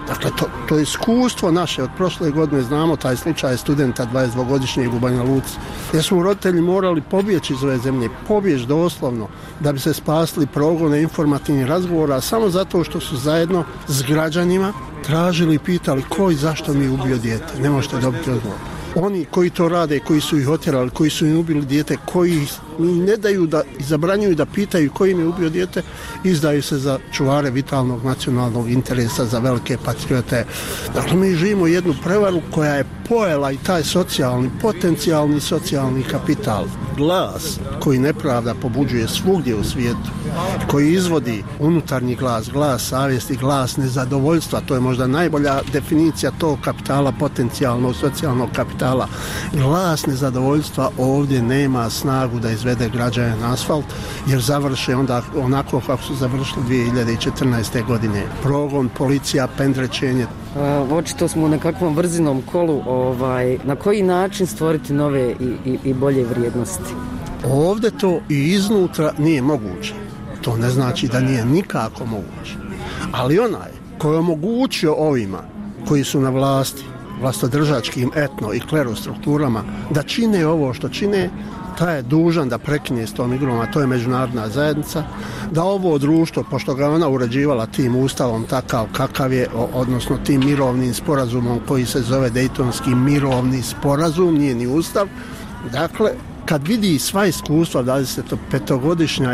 Dakle, to iskustvo naše od prošle godine, znamo taj slučaj studenta 22-godišnjeg u Banja Luci, jer smo roditelji morali pobjeći iz ove zemlje, pobjeći doslovno, da bi se spasili progone informativnih razgovora, samo zato što su zajedno s građanima tražili i pitali ko i zašto mi je ubio dijete. Ne možete dobiti odgovor. Oni koji to rade, koji su ih otjerali, koji su im ubili dijete, koji ne daju da zabranjuju da pitaju koji im je ubio dijete, izdaju se za čuvare vitalnog nacionalnog interesa, za velike patriote. Dakle, mi živimo jednu prevaru koja je pojela i taj socijalni, potencijalni socijalni kapital. Glas koji nepravda pobuđuje svugdje u svijetu, koji izvodi unutarnji glas, glas savjesti, glas nezadovoljstva, to je možda najbolja definicija tog kapitala, potencijalnog socijalnog kapitala. Glas nezadovoljstva ovdje nema snagu da izvede građane na asfalt, jer završe onda onako kako su završili 2014. godine. Progon, policija, pendrečenje. Očito smo u nekakvom vrzinom kolu. Na koji način stvoriti nove i bolje vrijednosti? Ovdje to i iznutra nije moguće. To ne znači da nije nikako moguće. Ali onaj koji je omogućio ovima koji su na vlasti, vlastodržačkim etno i klerostrukturama, da čine ovo što čine, taj je dužan da prekine s tom igrom, a to je međunarodna zajednica, da ovo društvo, pošto ga ona uređivala tim ustavom takav kakav je, odnosno tim mirovnim sporazumom koji se zove Dejtonski mirovni sporazum, nije ni ustav, dakle, kad vidi sva iskustva, 25-godišnja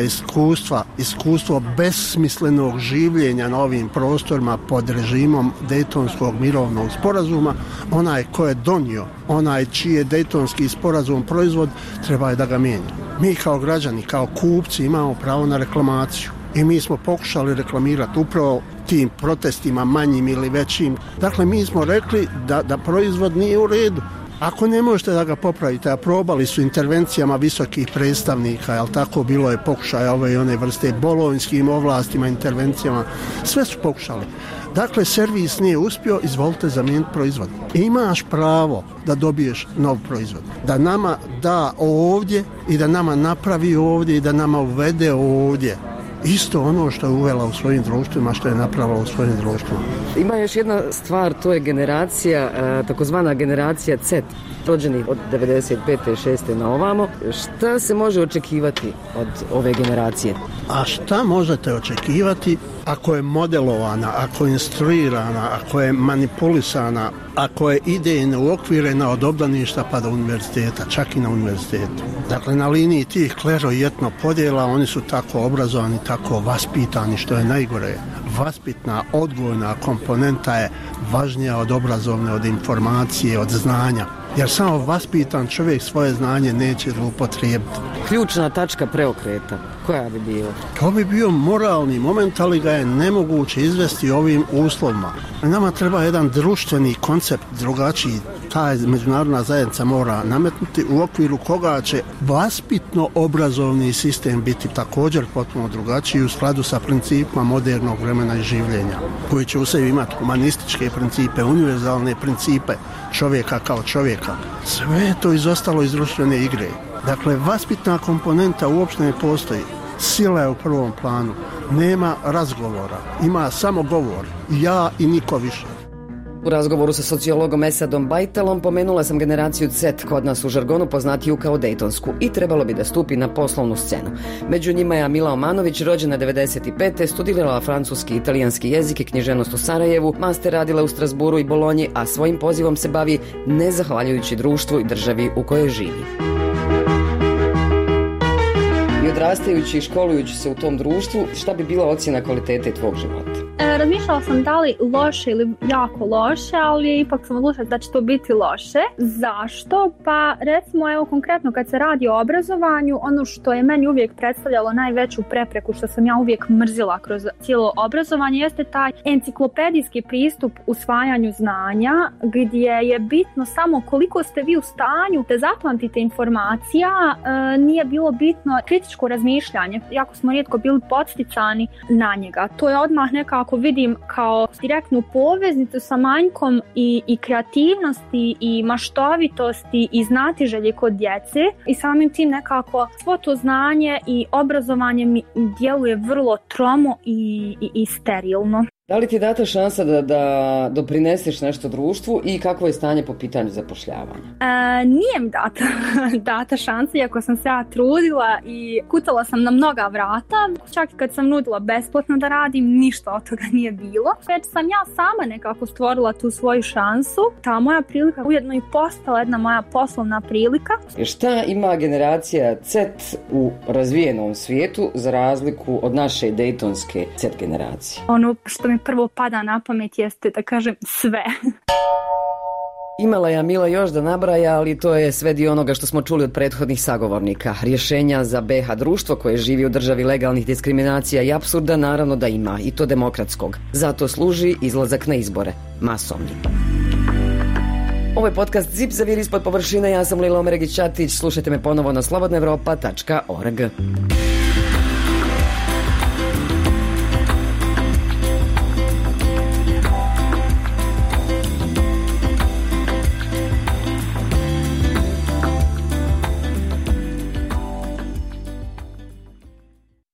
iskustvo besmislenog življenja na ovim prostorima pod režimom Dejtonskog mirovnog sporazuma, onaj ko je donio, onaj čiji je Dejtonski sporazum proizvod, treba je da ga mijenja. Mi kao građani, kao kupci imamo pravo na reklamaciju i mi smo pokušali reklamirati upravo tim protestima manjim ili većim. Dakle, mi smo rekli da proizvod nije u redu. Ako ne možete da ga popravite, a probali su intervencijama visokih predstavnika, jel tako, bilo je pokušaja ove i one vrste, bolonjskim ovlastima, intervencijama, sve su pokušali. Dakle, servis nije uspio, izvolite zamijeniti proizvod. Imaš pravo da dobiješ nov proizvod, da nama da ovdje i da nama napravi ovdje i da nama uvede ovdje. Isto ono što je uvela u svojim društvima, što je napravila u svojim društvima. Ima još jedna stvar, to je generacija, takozvana generacija Z, rođenih od 95. 6. na ovamo. Šta se može očekivati od ove generacije? A šta možete očekivati ako je modelovana, ako je instruirana, ako je manipulisana, ako je idejno uokvirena od obdaništa pa do univerziteta, čak i na univerzitetu. Dakle, na liniji tih klero i etno podjela oni su tako obrazovani, tako vaspitani, što je najgore. Vaspitna, odgojna komponenta je važnija od obrazovne, od informacije, od znanja. Jer samo vaspitan čovjek svoje znanje neće zloupotrijebiti. Ključna tačka preokreta, koja bi bila? To bi bio moralni moment, ali ga je nemoguće izvesti ovim uslovima. Nama treba jedan društveni koncept drugačiji. Ta međunarodna zajednica mora nametnuti u okviru koga će vaspitno obrazovni sistem biti također potpuno drugačiji u skladu sa principima modernog vremena i življenja, koji će u sebi imati humanističke principe, univerzalne principe čovjeka kao čovjeka. Sve je to izostalo iz društvene igre. Dakle, vaspitna komponenta uopšte ne postoji. Sila je u prvom planu. Nema razgovora. Ima samo govor. Ja i niko više. U razgovoru sa sociologom Esadom Bajtelom pomenula sam generaciju Z, kod nas u žargonu poznatiju kao Dejtonsku, i trebalo bi da stupi na poslovnu scenu. Među njima je Amila Omanović, rođena 95. studirala francuski i italijanski jezik i književnost u Sarajevu, master radila u Strasburu i Bolonji, a svojim pozivom se bavi nezahvaljujući društvu i državi u kojoj živi. I odrastajući i školujući se u tom društvu, šta bi bila ocjena kvalitete tvog života? Razmišljala sam da li loše ili jako loše, ali ipak sam odlučila da će to biti loše. Zašto? Pa recimo, evo konkretno kad se radi o obrazovanju, ono što je meni uvijek predstavljalo najveću prepreku, što sam ja uvijek mrzila kroz cijelo obrazovanje, jeste taj enciklopedijski pristup usvajanju znanja, gdje je bitno samo koliko ste vi u stanju da zapamtite informacija, nije bilo bitno kritičko razmišljanje. Jako smo rijetko bili podsticani na njega. To je odmah nekako vidim kao direktnu poveznicu sa manjkom i kreativnosti i maštovitosti i znatiželje kod djece, i samim tim nekako svo to znanje i obrazovanje mi djeluje vrlo tromo i sterilno. Da li ti je data šansa da doprineseš nešto društvu i kakvo je stanje po pitanju zapošljavanja? Nije mi data šansa, iako sam se ja trudila i kucala sam na mnoga vrata. Čak i kad sam nudila besplatno da radim, ništa od toga nije bilo. Već sam ja sama nekako stvorila tu svoju šansu. Ta moja prilika ujedno i postala jedna moja poslovna prilika. Šta ima generacija Z u razvijenom svijetu za razliku od naše dejtonske Z generacije? Ono što mi prvo pada na pamet jeste, da kažem, sve. Imala je Mila još da nabraja, ali to je sve dio onoga što smo čuli od prethodnih sagovornika. Rješenja za BiH društvo koje živi u državi legalnih diskriminacija i apsurda naravno da ima, i to demokratskog. Zato služi izlazak na izbore, masovni. Ovo je podcast Zip zavir ispod površine, ja sam Lila Omeragić-Ćatić, slušajte me ponovo na slobodnaevropa.org.